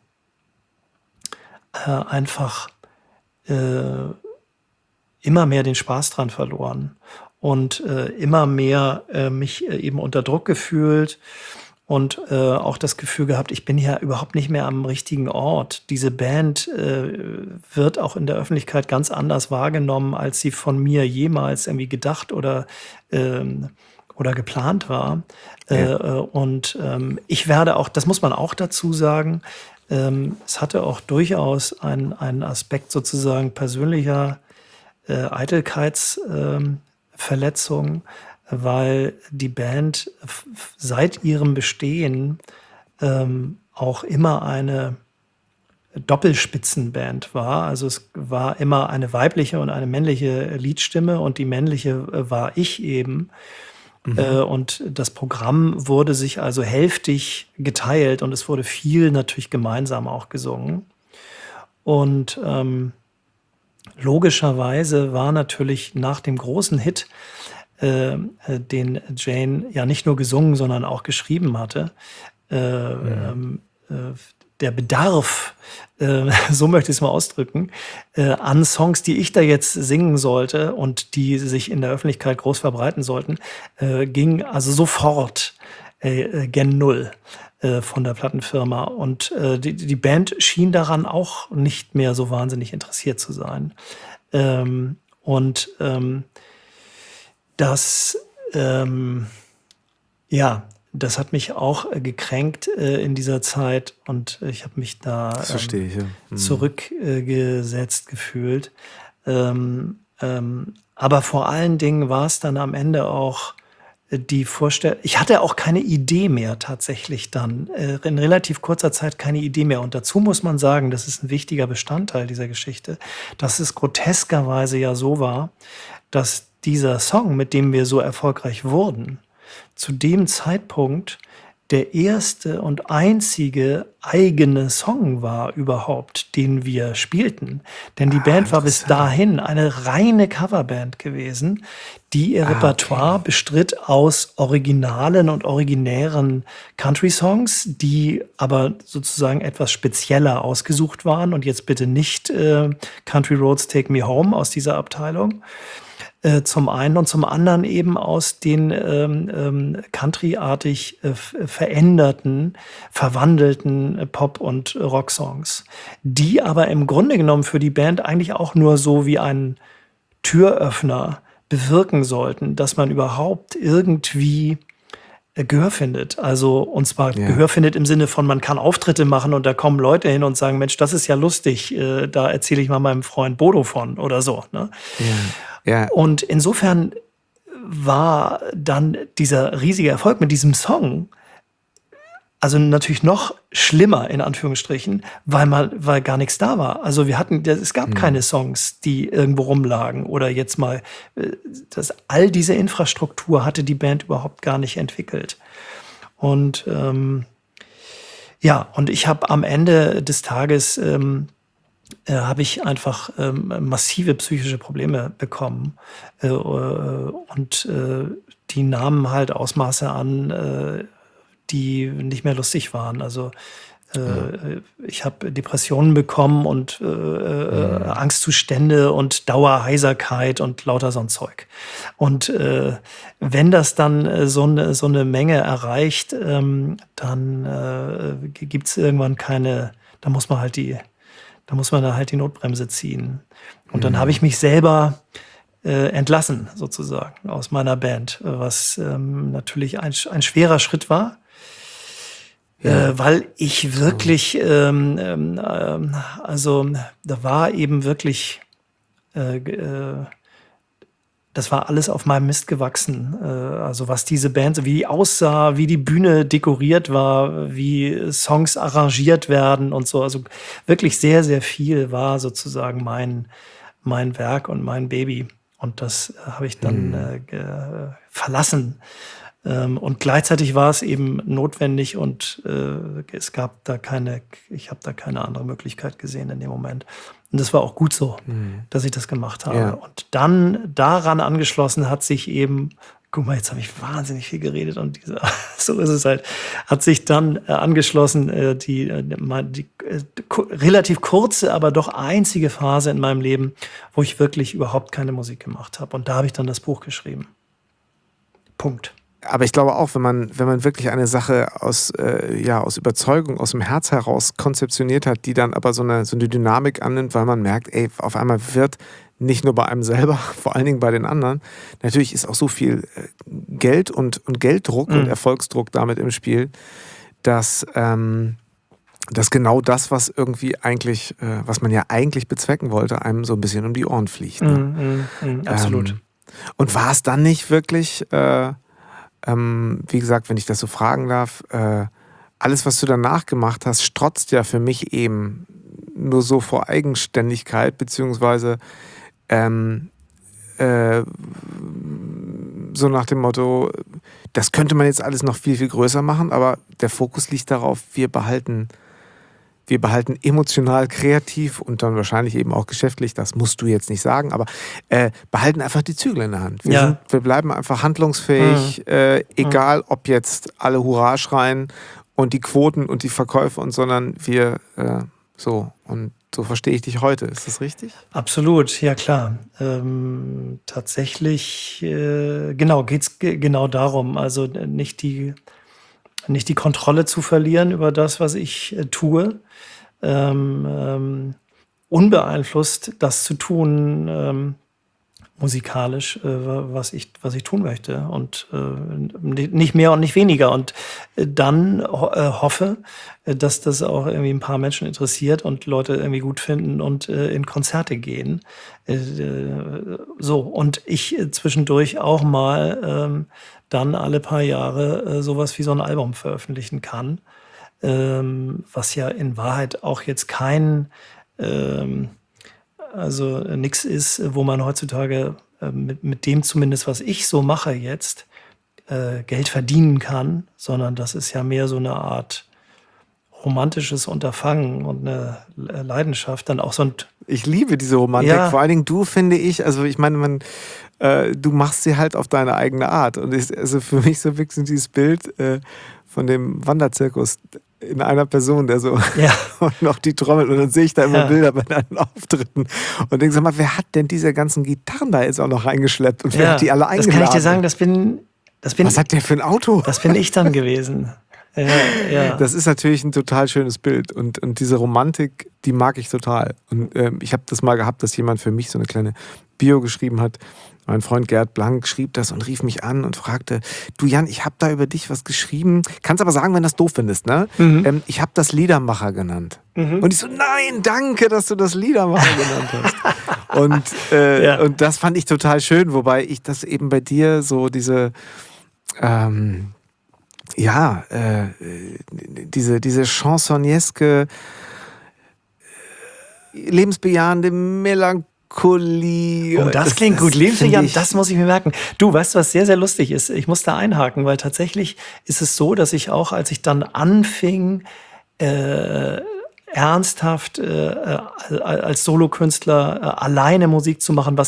S1: äh, einfach, äh, immer mehr den Spaß dran verloren und, äh, immer mehr, äh, mich, äh, eben unter Druck gefühlt und, äh, auch das Gefühl gehabt, ich bin ja überhaupt nicht mehr am richtigen Ort. Diese Band, äh, wird auch in der Öffentlichkeit ganz anders wahrgenommen, als sie von mir jemals irgendwie gedacht oder, ähm oder geplant war. Äh,
S2: Ja.
S1: äh, und, ähm, ich werde auch das muss man auch dazu sagen, ähm, es hatte auch durchaus einen einen Aspekt sozusagen persönlicher äh, Eitelkeitsverletzung, ähm, Verletzung, weil die Band f f seit ihrem Bestehen, ähm, auch immer eine Doppelspitzenband war. Also, es war immer eine weibliche und eine männliche Liedstimme und die männliche, äh, war ich eben. Äh,
S2: Mhm.
S1: und das Programm wurde sich also hälftig geteilt und es wurde viel natürlich gemeinsam auch gesungen. Und, ähm logischerweise war natürlich nach dem großen Hit, ähm, äh, den Jane ja nicht nur gesungen, sondern auch geschrieben hatte, äh,
S2: Mhm.
S1: ähm, äh, der Bedarf, äh, so möchte ich es mal ausdrücken, äh, an Songs, die ich da jetzt singen sollte und die sich in der Öffentlichkeit groß verbreiten sollten, äh, ging also sofort, äh, äh, gen Null, äh, von der Plattenfirma. Und, äh, die die Band schien daran auch nicht mehr so wahnsinnig interessiert zu sein. Ähm, und, ähm, das, ähm ja, das hat mich auch, äh, gekränkt, äh, in dieser Zeit und ich habe mich da,
S2: Das
S1: ähm,
S2: verstehe ich, ja. Mhm.
S1: zurückgesetzt äh, gesetzt gefühlt. Ähm, ähm, aber vor allen Dingen war es dann am Ende auch, äh, die Vorstell ich hatte auch keine Idee mehr tatsächlich dann, äh, in relativ kurzer Zeit keine Idee mehr. Und dazu muss man sagen, das ist ein wichtiger Bestandteil dieser Geschichte, dass es groteskerweise ja so war, dass dieser Song, mit dem wir so erfolgreich wurden, zu dem Zeitpunkt der erste und einzige eigene Song war überhaupt, den wir spielten. Denn die
S2: Ah,
S1: Band war bis
S2: interessant.
S1: dahin eine reine Coverband gewesen, die ihr
S2: Ah,
S1: Repertoire
S2: okay.
S1: bestritt aus originalen und originären Country-Songs, die aber sozusagen etwas spezieller ausgesucht waren und jetzt bitte nicht, äh, „Country Roads Take Me Home“ aus dieser Abteilung. Äh, zum einen und zum anderen eben aus den, ähm, ähm, countryartig, äh, v veränderten, verwandelten, äh, Pop und Rocksongs, die aber im Grunde genommen für die Band eigentlich auch nur so wie ein Türöffner bewirken sollten, dass man überhaupt irgendwie, äh, Gehör findet. Also, und zwar
S2: Ja.
S1: Gehör findet im Sinne von, man kann Auftritte machen und da kommen Leute hin und sagen: „Mensch, das ist ja lustig, äh, da erzähle ich mal meinem Freund Bodo von“ oder so, ne?
S2: Ja. Ja.
S1: Und insofern war dann dieser riesige Erfolg mit diesem Song also natürlich noch schlimmer in Anführungsstrichen, weil man weil gar nix da war. Also, wir hatten es gab keine
S2: Mhm.
S1: Songs, die irgendwo rumlagen oder jetzt mal, äh, das all diese Infrastruktur hatte die Band überhaupt gar nicht entwickelt. Und, ähm, ja, und ich habe am Ende des Tages, ähm, äh, habe ich einfach, ähm, massive psychische Probleme bekommen. Äh, äh, und, äh, die nahmen halt Ausmaße an, äh, die nicht mehr lustig waren. Also, Äh, ich habe Depressionen bekommen und äh, äh, Angstzustände und Dauerheiserkeit und lauter so ein Zeug. Und äh, wenn das dann äh, so eine so eine Menge erreicht, ähm, dann äh, gibt es irgendwann keine, da muss man halt die, da muss man da halt die Notbremse ziehen. Und dann habe ich mich selber äh, entlassen, sozusagen, aus meiner Band, was ähm, natürlich ein, ein schwerer Schritt war.
S2: Ja.
S1: Äh, weil ich wirklich, ähm, ähm, also da war eben wirklich, äh, äh, das war alles auf meinem Mist gewachsen. Äh, also was diese Band, wie die aussah, wie die Bühne dekoriert war, wie Songs arrangiert werden und so. Also wirklich sehr, sehr viel war sozusagen mein, mein Werk und mein Baby. Und das äh, habe ich dann
S2: Mhm.
S1: äh, ge- verlassen. Ähm, und gleichzeitig war es eben notwendig und äh, es gab da keine, ich habe da keine andere Möglichkeit gesehen in dem Moment. Und das war auch gut so, dass ich das gemacht habe.
S2: Ja.
S1: Und dann daran angeschlossen hat sich eben, guck mal, jetzt habe ich wahnsinnig viel geredet und diese, so ist es halt, hat sich dann äh, angeschlossen äh, die, äh, mein- die äh, ku- relativ kurze, aber doch einzige Phase in meinem Leben, wo ich wirklich überhaupt keine Musik gemacht habe. Und da habe ich dann das Buch geschrieben. Punkt.
S2: Aber ich glaube auch, wenn man, wenn man wirklich eine Sache aus, äh, ja, aus Überzeugung, aus dem Herz heraus konzeptioniert hat, die dann aber so eine, so eine Dynamik annimmt, weil man merkt, ey, auf einmal wird nicht nur bei einem selber, vor allen Dingen bei den anderen, natürlich ist auch so viel äh, Geld und, und Gelddruck
S1: Mhm.
S2: und Erfolgsdruck damit im Spiel, dass, ähm, dass genau das, was irgendwie eigentlich, äh, was man ja eigentlich bezwecken wollte, einem so ein bisschen um die Ohren fliegt. Ne?
S1: Mhm, mhm, mhm, absolut.
S2: Ähm, und war es dann nicht wirklich, äh, ähm, wie gesagt, wenn ich das so fragen darf, äh, alles, was du danach gemacht hast, strotzt ja für mich eben nur so vor Eigenständigkeit, beziehungsweise ähm, äh, so nach dem Motto, das könnte man jetzt alles noch viel, viel größer machen, aber der Fokus liegt darauf, wir behalten Wir behalten emotional, kreativ und dann wahrscheinlich eben auch geschäftlich, das musst du jetzt nicht sagen, aber äh, behalten einfach die Zügel in der Hand. Wir,
S1: Ja.
S2: sind, wir bleiben einfach handlungsfähig, äh, egal ob jetzt alle Hurra schreien und die Quoten und die Verkäufe und, sondern wir äh, so. Und so verstehe ich dich heute. Ist das richtig?
S1: Absolut, ja klar. Ähm, tatsächlich, äh, genau, geht es genau darum. Also äh, nicht die, nicht die Kontrolle zu verlieren über das, was ich äh, tue. Ähm, ähm, unbeeinflusst das zu tun, ähm, musikalisch, äh, was ich, was ich tun möchte. Und äh, nicht mehr und nicht weniger. Und äh, dann ho äh, hoffe, äh, dass das auch irgendwie ein paar Menschen interessiert und Leute irgendwie gut finden und äh, in Konzerte gehen. Äh, so, und ich äh, zwischendurch auch mal ähm, dann alle paar Jahre äh, sowas wie so ein Album veröffentlichen kann. Ähm, was ja in Wahrheit auch jetzt kein ähm, also nichts ist, wo man heutzutage äh, mit, mit dem zumindest, was ich so mache jetzt, äh, Geld verdienen kann, sondern das ist ja mehr so eine Art romantisches Unterfangen und eine Le- Leidenschaft, dann auch so ein,
S2: Ich liebe diese Romantik.
S1: Ja.
S2: Vor allen Dingen du, finde ich, also ich meine, man, äh, du machst sie halt auf deine eigene Art. Und ich, also für mich so wirklich dieses Bild äh, von dem Wanderzirkus in einer Person, der so
S1: ja,
S2: und noch die Trommel. Und dann sehe ich da immer
S1: Ja.
S2: Bilder bei deinen Auftritten. Und denke, sag mal, wer hat denn diese ganzen Gitarren da jetzt auch noch reingeschleppt? Und wer
S1: ja,
S2: hat die alle
S1: das
S2: eingeladen?
S1: kann ich dir sagen, das bin, das bin,
S2: Was hat der für ein Auto?
S1: das bin ich dann gewesen. Ja, ja.
S2: Das ist natürlich ein total schönes Bild. Und, und diese Romantik, die mag ich total. Und ähm, ich habe das mal gehabt, dass jemand für mich so eine kleine Bio geschrieben hat. Mein Freund Gerd Blank schrieb das und rief mich an und fragte, du Jan, ich habe da über dich was geschrieben. Kannst aber sagen, wenn du das doof findest, ne?
S1: Mhm.
S2: Ähm, ich habe das Liedermacher genannt.
S1: Mhm.
S2: Und ich so, nein, danke, dass du das Liedermacher genannt hast. Und, äh,
S1: Ja.
S2: und das fand ich total schön, wobei ich das eben bei dir so diese... Ähm, ja, äh, diese, diese chansonieske, lebensbejahende Melancholie.
S1: Oh, das, klingt gut.
S2: finde
S1: Lebensbejahend,
S2: ich-
S1: das muss ich mir merken. Du, weißt du, was sehr, sehr lustig ist? Ich muss da einhaken, weil tatsächlich ist es so, dass ich auch, als ich dann anfing, äh, ernsthaft äh, äh, als Solokünstler äh, alleine Musik zu machen, was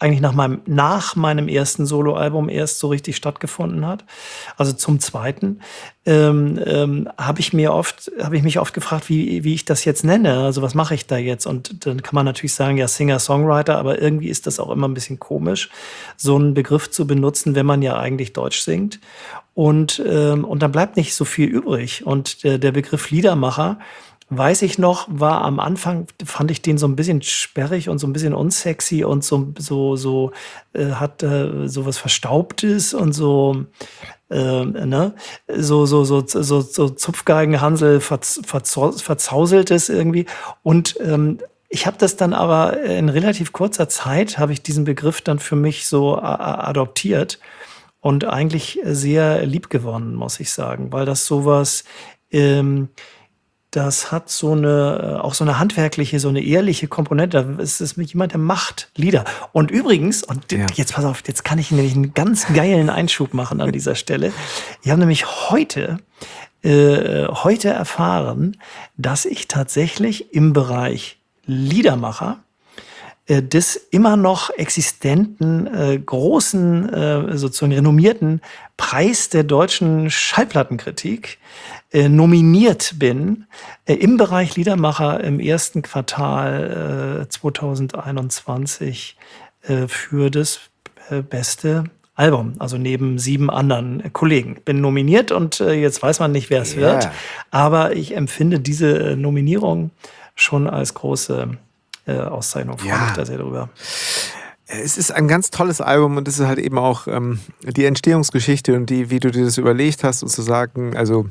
S1: eigentlich nach meinem, nach meinem ersten Soloalbum erst so richtig stattgefunden hat. Also zum Zweiten ähm, ähm, habe ich mir oft, habe ich mich oft gefragt, wie, wie ich das jetzt nenne. Also was mache ich da jetzt? Und dann kann man natürlich sagen, ja, Singer-Songwriter, aber irgendwie ist das auch immer ein bisschen komisch, so einen Begriff zu benutzen, wenn man ja eigentlich Deutsch singt. Und, ähm, und dann bleibt nicht so viel übrig. Und der, der Begriff Liedermacher, weiß ich noch, war am Anfang, fand ich den so ein bisschen sperrig und so ein bisschen unsexy und so, so, so äh, hat äh, so was Verstaubtes und so, äh, ne, so, so, so, so, so Zupfgeigenhansel verz, verzau, verzauseltes irgendwie. Und ähm, ich habe das dann aber in relativ kurzer Zeit, habe ich diesen Begriff dann für mich so a- adoptiert und eigentlich sehr lieb gewonnen, muss ich sagen, weil das sowas, ähm, das hat so eine, auch so eine handwerkliche, so eine ehrliche Komponente. Es ist jemand, der macht Lieder. Und übrigens, und
S2: Ja.
S1: jetzt pass auf, jetzt kann ich nämlich einen ganz geilen Einschub machen an dieser Stelle. Ich habe nämlich heute, äh, heute erfahren, dass ich tatsächlich im Bereich Liedermacher äh, des immer noch existenten, äh, großen, äh, sozusagen renommierten Preis der deutschen Schallplattenkritik äh, nominiert bin, äh, im Bereich Liedermacher im ersten Quartal äh, zwanzig einundzwanzig äh, für das äh, beste Album, also neben sieben anderen äh, Kollegen. Bin nominiert und äh, jetzt weiß man nicht, wer es
S2: Ja.
S1: wird, aber ich empfinde diese äh, Nominierung schon als große äh, Auszeichnung. Freue
S2: Ja.
S1: mich da sehr drüber.
S2: Es ist ein ganz tolles Album und es ist halt eben auch ähm, die Entstehungsgeschichte und die, wie du dir das überlegt hast und zu sagen, also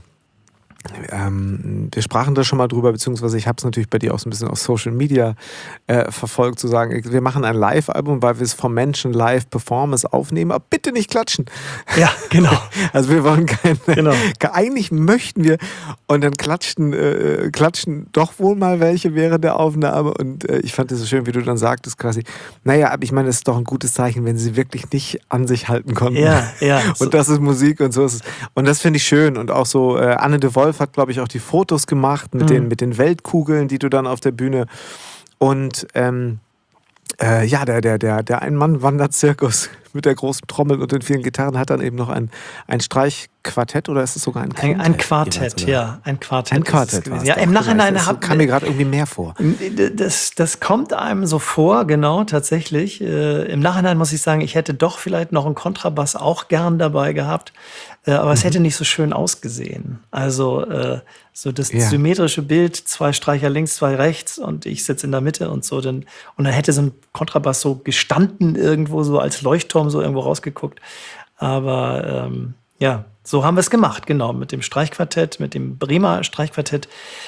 S2: ähm, wir sprachen da schon mal drüber, beziehungsweise ich habe es natürlich bei dir auch so ein bisschen auf Social Media äh, verfolgt, zu sagen, wir machen ein Live-Album, weil wir es vom Menschen live Performance aufnehmen, aber bitte nicht klatschen.
S1: Ja, genau.
S2: Also wir wollen keine,
S1: Genau.
S2: eigentlich möchten wir und dann klatschten, äh, klatschen doch wohl mal welche während der Aufnahme und äh, ich fand es so schön, wie du dann sagtest quasi, naja, aber ich meine, es ist doch ein gutes Zeichen, wenn sie wirklich nicht an sich halten konnten.
S1: Ja, ja. So-
S2: Und das ist Musik und so ist es. Und das finde ich schön und auch so, äh, Anne de Wolf hat, glaube ich, auch die Fotos gemacht mit,
S1: Mhm.
S2: den, mit den Weltkugeln, die du dann auf der Bühne und ähm, äh, ja, der, der, der, der Ein-Mann-Wanderzirkus mit der großen Trommel und den vielen Gitarren hat dann eben noch ein, ein Streichquartett oder ist es sogar ein
S1: Ein,
S2: Quintett?
S1: ein Quartett,
S2: jeweils, oder?
S1: ja. Ein Quartett.
S2: Ein
S1: ist es
S2: Quartett
S1: gewesen.
S2: war's
S1: Ja,
S2: doch.
S1: im Nachhinein
S2: Das
S1: hab,
S2: kam mir gerade irgendwie mehr vor.
S1: Das, das kommt einem so vor, genau, tatsächlich. Äh, Im Nachhinein muss ich sagen, ich hätte doch vielleicht noch einen Kontrabass auch gern dabei gehabt, äh, aber es hätte nicht so schön ausgesehen. Also äh, so das
S2: Ja.
S1: symmetrische Bild, zwei Streicher links, zwei rechts und ich sitze in der Mitte und so. Dann, und dann hätte so ein Kontrabass so gestanden irgendwo, so als Leuchtturm so irgendwo rausgeguckt. Aber ähm, ja, so haben wir es gemacht, genau, mit dem Streichquartett, mit dem Bremer Streichquartett,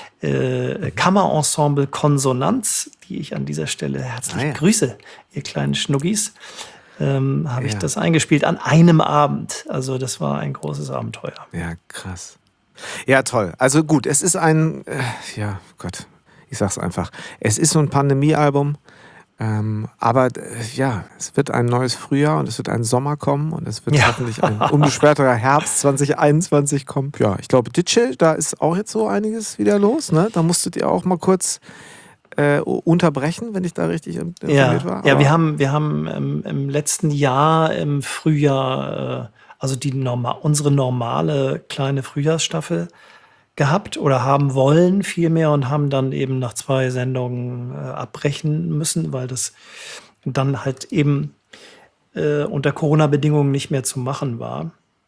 S1: äh, Kammerensemble Konsonanz, die ich an dieser Stelle herzlich
S2: Ah, ja.
S1: grüße, ihr kleinen Schnuggis, ähm, habe ich
S2: Ja.
S1: das eingespielt an einem Abend. Also das war ein großes Abenteuer.
S2: Ja, krass. Ja, toll. Also gut, es ist ein, äh, ja, Gott, ich sag's einfach. Es ist so ein Pandemiealbum, ähm, aber äh, ja, es wird ein neues Frühjahr und es wird ein Sommer kommen und es wird
S1: Ja.
S2: hoffentlich ein unbeschwerterer Herbst zwanzig einundzwanzig kommen. Ja, ich glaube, Ditsche, da ist auch jetzt so einiges wieder los, ne? Da musstet ihr auch mal kurz äh, unterbrechen, wenn ich da richtig informiert
S1: Ja,
S2: war.
S1: ja
S2: Aber-
S1: wir haben, wir haben ähm, im letzten Jahr im Frühjahr, äh, also die norma unsere normale kleine Frühjahrsstaffel gehabt oder haben wollen vielmehr und haben dann eben nach zwei Sendungen äh, abbrechen müssen, weil das dann halt eben äh, unter Corona-Bedingungen nicht mehr zu machen war.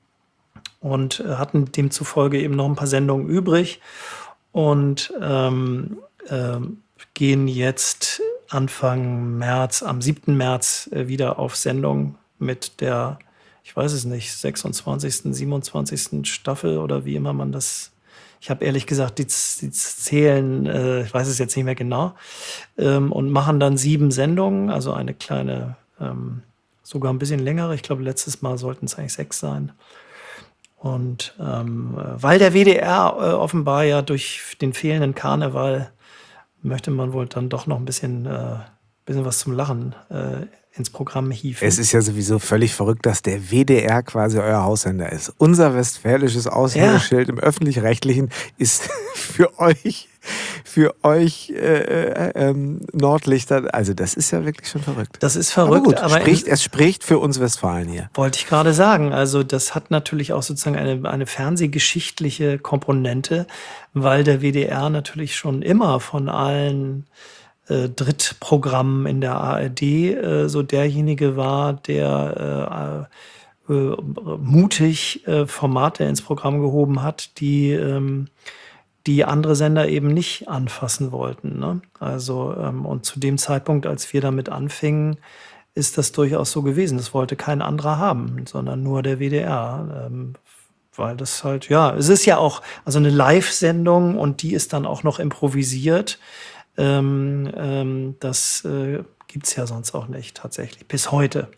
S1: Und äh, hatten demzufolge eben noch ein paar Sendungen übrig und ähm, ähm, gehen jetzt Anfang März, am siebten März äh, wieder auf Sendung mit der, ich weiß es nicht, sechsundzwanzigsten, siebenundzwanzigsten Staffel oder wie immer man das, ich habe ehrlich gesagt, die, Z- die zählen, äh, ich weiß es jetzt nicht mehr genau, ähm, und machen dann sieben Sendungen, also eine kleine, ähm, sogar ein bisschen längere, ich glaube letztes Mal sollten es eigentlich sechs sein. Und ähm, weil der W D R äh, offenbar ja durch den fehlenden Karneval möchte man wohl dann doch noch ein bisschen, äh, bisschen was zum Lachen äh, ins Programm hieven.
S2: Es ist ja sowieso völlig verrückt, dass der W D R quasi euer Haussender ist. Unser westfälisches Aushängeschild im Öffentlich-Rechtlichen ist für euch für euch äh, äh, ähm, Nordlichter, also das ist ja wirklich schon verrückt.
S1: Das ist verrückt,
S2: aber, gut,
S1: aber
S2: spricht,
S1: in,
S2: es spricht für uns Westfalen hier.
S1: wollte ich gerade sagen. Also das hat natürlich auch sozusagen eine, eine fernsehgeschichtliche Komponente, weil der W D R natürlich schon immer von allen äh, Drittprogrammen in der A R D äh, so derjenige war, der äh, äh, mutig äh, Formate ins Programm gehoben hat, die ähm, die andere Sender eben nicht anfassen wollten. Ne? Also, ähm, und zu dem Zeitpunkt, als wir damit anfingen, ist das durchaus so gewesen. Das wollte kein anderer haben, sondern nur der W D R. Ähm, weil das halt, ja, es ist ja auch, also eine Live-Sendung und die ist dann auch noch improvisiert. Ähm, ähm, das äh, gibt es ja sonst auch nicht, tatsächlich, bis heute.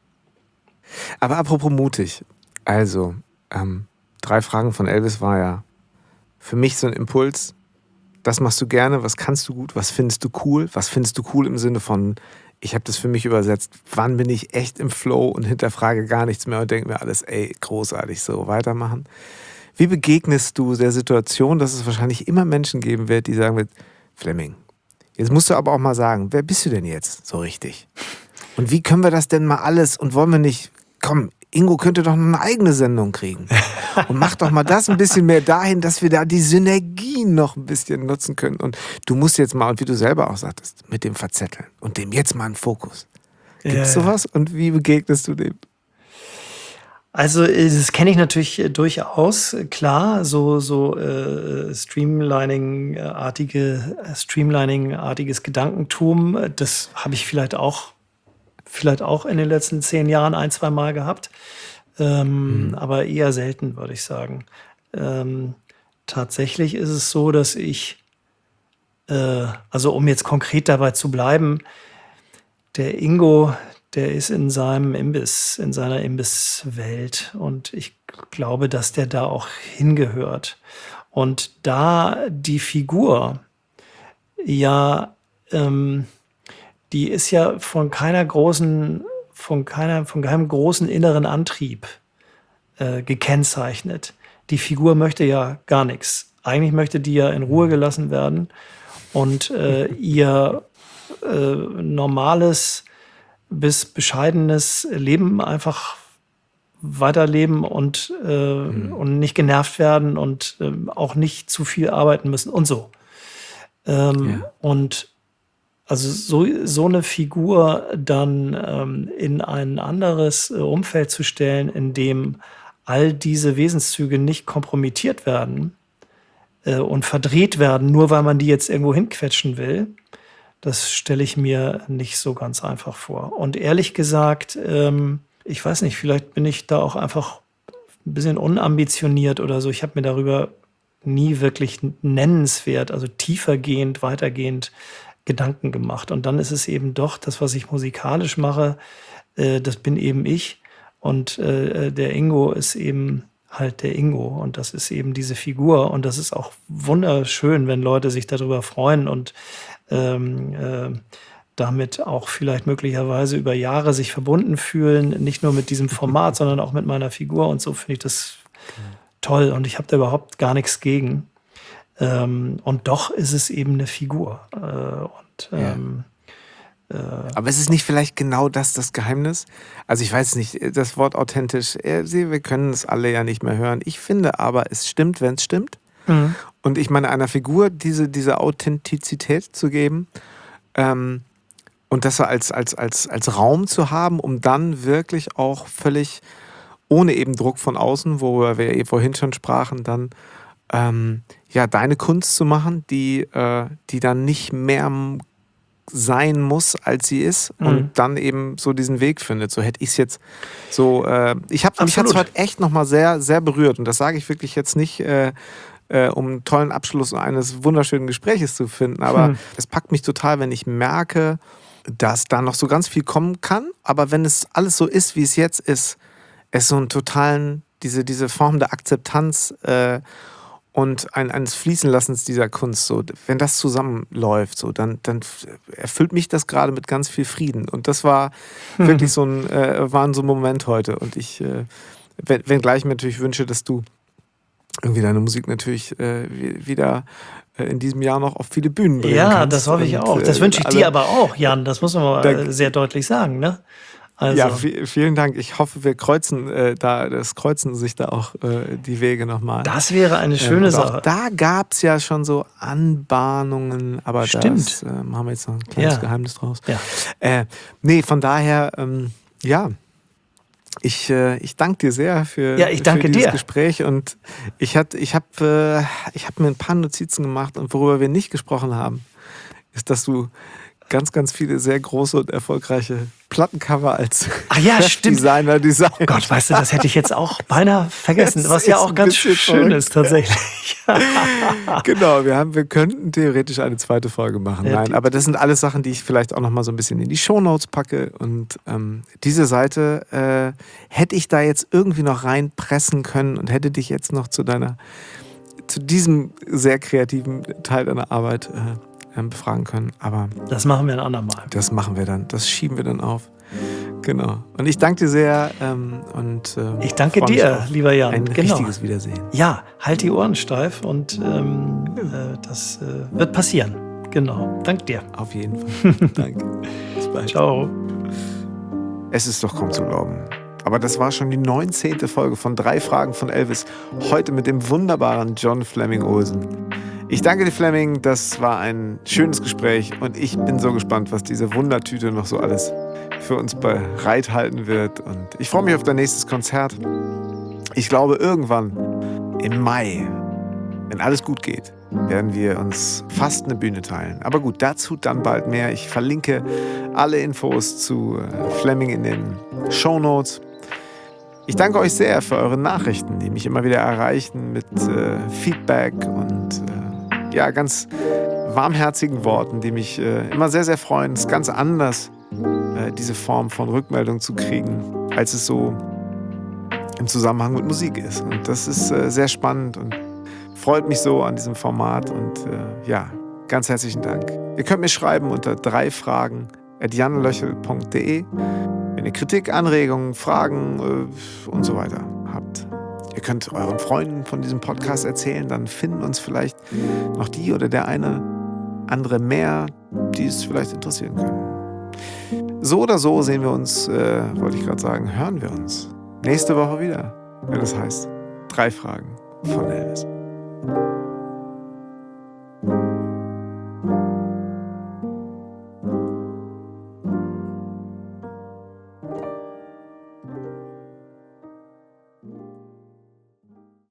S2: Aber apropos mutig, also, ähm, drei Fragen von Elvis war ja für mich so ein Impuls, das machst du gerne, was kannst du gut, was findest du cool, was findest du cool im Sinne von, ich habe das für mich übersetzt, wann bin ich echt im Flow und hinterfrage gar nichts mehr und denke mir alles, ey, großartig, so weitermachen. Wie begegnest du der Situation, dass es wahrscheinlich immer Menschen geben wird, die sagen wird, Flemming, jetzt musst du aber auch mal sagen, wer bist du denn jetzt so richtig? Und wie können wir das denn mal alles und wollen wir nicht, komm, Ingo könnte doch noch eine eigene Sendung kriegen. Und mach doch mal das ein bisschen mehr dahin, dass wir da die Synergien noch ein bisschen nutzen können. Und du musst jetzt mal, und wie du selber auch sagtest, mit dem Verzetteln und dem jetzt mal einen Fokus. Gibt es
S1: Ja,
S2: sowas? Und wie begegnest du dem?
S1: Also das kenne ich natürlich äh, durchaus, äh, klar, so, so äh, Streamlining-artige, äh, Streamlining-artiges Gedankentum, äh, das habe ich vielleicht auch, vielleicht auch in den letzten zehn Jahren ein, zwei Mal gehabt, ähm,
S2: Mhm.
S1: aber eher selten, würde ich sagen. Ähm, tatsächlich ist es so, dass ich, äh, also um jetzt konkret dabei zu bleiben, der Ingo, der ist in seinem Imbiss, in seiner Imbisswelt und ich glaube, dass der da auch hingehört. Und da die Figur ja, ähm, die ist ja von keiner großen, von keiner, von keinem großen inneren Antrieb äh, gekennzeichnet. Die Figur möchte ja gar nichts. Eigentlich möchte die ja in Ruhe gelassen werden und äh, ihr äh, normales bis bescheidenes Leben einfach weiterleben und, äh,
S2: Mhm.
S1: und nicht genervt werden und äh, auch nicht zu viel arbeiten müssen und so. Ähm,
S2: Ja.
S1: und also so, so eine Figur dann ähm, in ein anderes äh, Umfeld zu stellen, in dem all diese Wesenszüge nicht kompromittiert werden äh, und verdreht werden, nur weil man die jetzt irgendwo hinquetschen will, das stelle ich mir nicht so ganz einfach vor. Und ehrlich gesagt, ähm, ich weiß nicht, vielleicht bin ich da auch einfach ein bisschen unambitioniert oder so. Ich habe mir darüber nie wirklich nennenswert, also tiefergehend, weitergehend Gedanken gemacht. Und dann ist es eben doch das, was ich musikalisch mache, äh, das bin eben ich. Und äh, der Ingo ist eben halt der Ingo. Und das ist eben diese Figur. Und das ist auch wunderschön, wenn Leute sich darüber freuen und ähm, äh, damit auch vielleicht möglicherweise über Jahre sich verbunden fühlen. Nicht nur mit diesem Format, sondern auch mit meiner Figur. Und so finde ich das toll. Und ich habe da überhaupt gar nichts gegen. Ähm, und doch ist es eben eine Figur. Äh, und ähm, äh,
S2: Aber ist es nicht vielleicht genau das das Geheimnis? Also ich weiß nicht, das Wort authentisch, äh, Sie, wir können es alle ja nicht mehr hören. Ich finde aber, es stimmt, wenn es stimmt.
S1: mhm.
S2: Und ich meine, einer Figur diese, diese Authentizität zu geben ähm, und das als, als, als, als Raum zu haben, um dann wirklich auch völlig ohne eben Druck von außen, worüber wir eh vorhin schon sprachen, dann ähm, ja, deine Kunst zu machen, die, äh, die dann nicht mehr sein muss, als sie ist
S1: Mhm.
S2: und dann eben so diesen Weg findet. So hätte ich es jetzt so, äh, ich habe mich hat's
S1: Absolut.
S2: heute echt nochmal sehr, sehr berührt und das sage ich wirklich jetzt nicht, äh, äh, um einen tollen Abschluss eines wunderschönen Gespräches zu finden, aber
S1: Hm.
S2: es packt mich total, wenn ich merke, dass da noch so ganz viel kommen kann, aber wenn es alles so ist, wie es jetzt ist, es so einen totalen, diese, diese Form der Akzeptanz äh, und ein, eines Fließenlassens dieser Kunst, so, wenn das zusammenläuft, so, dann, dann erfüllt mich das gerade mit ganz viel Frieden. Und das war wirklich so ein, äh, war so ein Moment heute. Und ich, äh, wenn, wenngleich ich mir natürlich wünsche, dass du irgendwie deine Musik natürlich äh, wieder in diesem Jahr noch auf viele Bühnen bringen
S1: Ja,
S2: kannst.
S1: das hoffe ich
S2: Und,
S1: auch. Das
S2: äh,
S1: wünsche ich
S2: alle-
S1: dir aber auch, Jan. Das muss man mal
S2: Danke.
S1: äh, sehr deutlich sagen, ne? Also,
S2: Ja, vi- vielen Dank. Ich hoffe, wir kreuzen äh, da, das kreuzen sich da auch äh, die Wege nochmal.
S1: das wäre eine schöne
S2: ähm,
S1: Sache.
S2: Auch da gab es ja schon so Anbahnungen, aber
S1: Stimmt.
S2: das äh, machen wir jetzt noch ein kleines
S1: Ja.
S2: Geheimnis draus.
S1: Ja.
S2: Äh, nee, von daher, ähm, ja, ich, äh, ich danke dir sehr für,
S1: Ja, ich danke
S2: für dieses
S1: dir.
S2: Gespräch und ich, hat, ich habe äh, ich hab mir ein paar Notizen gemacht und worüber wir nicht gesprochen haben, ist, dass du ganz, ganz viele sehr große und erfolgreiche Plattencover als
S1: Ach ja, stimmt.
S2: Designer design.
S1: Gott, weißt du, das hätte ich jetzt auch beinahe vergessen,
S2: Das
S1: was ja
S2: ist
S1: auch
S2: ein
S1: ganz
S2: bisschen
S1: schön
S2: verrückt.
S1: ist tatsächlich.
S2: Genau, wir, haben, wir könnten theoretisch eine zweite Folge machen.
S1: Ja,
S2: Nein,
S1: die-
S2: aber das sind alles Sachen, die ich vielleicht auch noch mal so ein bisschen in die Shownotes packe. Und ähm, diese Seite äh, hätte ich da jetzt irgendwie noch reinpressen können und hätte dich jetzt noch zu deiner, zu diesem sehr kreativen Teil deiner Arbeit äh, ähm, befragen können. Aber
S1: Das machen wir ein andermal.
S2: das machen wir dann, das schieben wir dann auf. Genau. Und ich danke dir sehr ähm, und äh,
S1: Ich danke
S2: freu mich
S1: dir,
S2: auf
S1: lieber Jan.
S2: ein
S1: Genau.
S2: richtiges Wiedersehen.
S1: Ja, halt die Ohren steif und ähm, äh, das äh, wird passieren. Genau. Dank dir.
S2: Auf jeden Fall. Danke. Bis bald.
S1: Ciao.
S2: Es ist doch kaum zu glauben. Aber das war schon die neunzehnte Folge von Drei Fragen von Elvis. Heute mit dem wunderbaren John Fleming Olsen. Ich danke dir, Fleming. Das war ein schönes Gespräch. Und ich bin so gespannt, was diese Wundertüte noch so alles für uns bereithalten wird. Und ich freue mich auf dein nächstes Konzert. Ich glaube, irgendwann im Mai, wenn alles gut geht, werden wir uns fast eine Bühne teilen. Aber gut, dazu dann bald mehr. Ich verlinke alle Infos zu äh, Fleming in den Shownotes. Ich danke euch sehr für eure Nachrichten, die mich immer wieder erreichen mit äh, Feedback und äh, ja, ganz warmherzigen Worten, die mich äh, immer sehr, sehr freuen. Es ist ganz anders, äh, diese Form von Rückmeldung zu kriegen, als es so im Zusammenhang mit Musik ist. Und das ist äh, sehr spannend und freut mich so an diesem Format. Und äh, ja, ganz herzlichen Dank. Ihr könnt mir schreiben unter drei fragen at janlöchel punkt de, wenn ihr Kritik, Anregungen, Fragen äh, und so weiter habt. Ihr könnt euren Freunden von diesem Podcast erzählen, dann finden uns vielleicht noch die oder der eine andere mehr, die es vielleicht interessieren können. So oder so sehen wir uns, äh, wollte ich gerade sagen, hören wir uns nächste Woche wieder, wenn das heißt Drei Fragen von Elvis.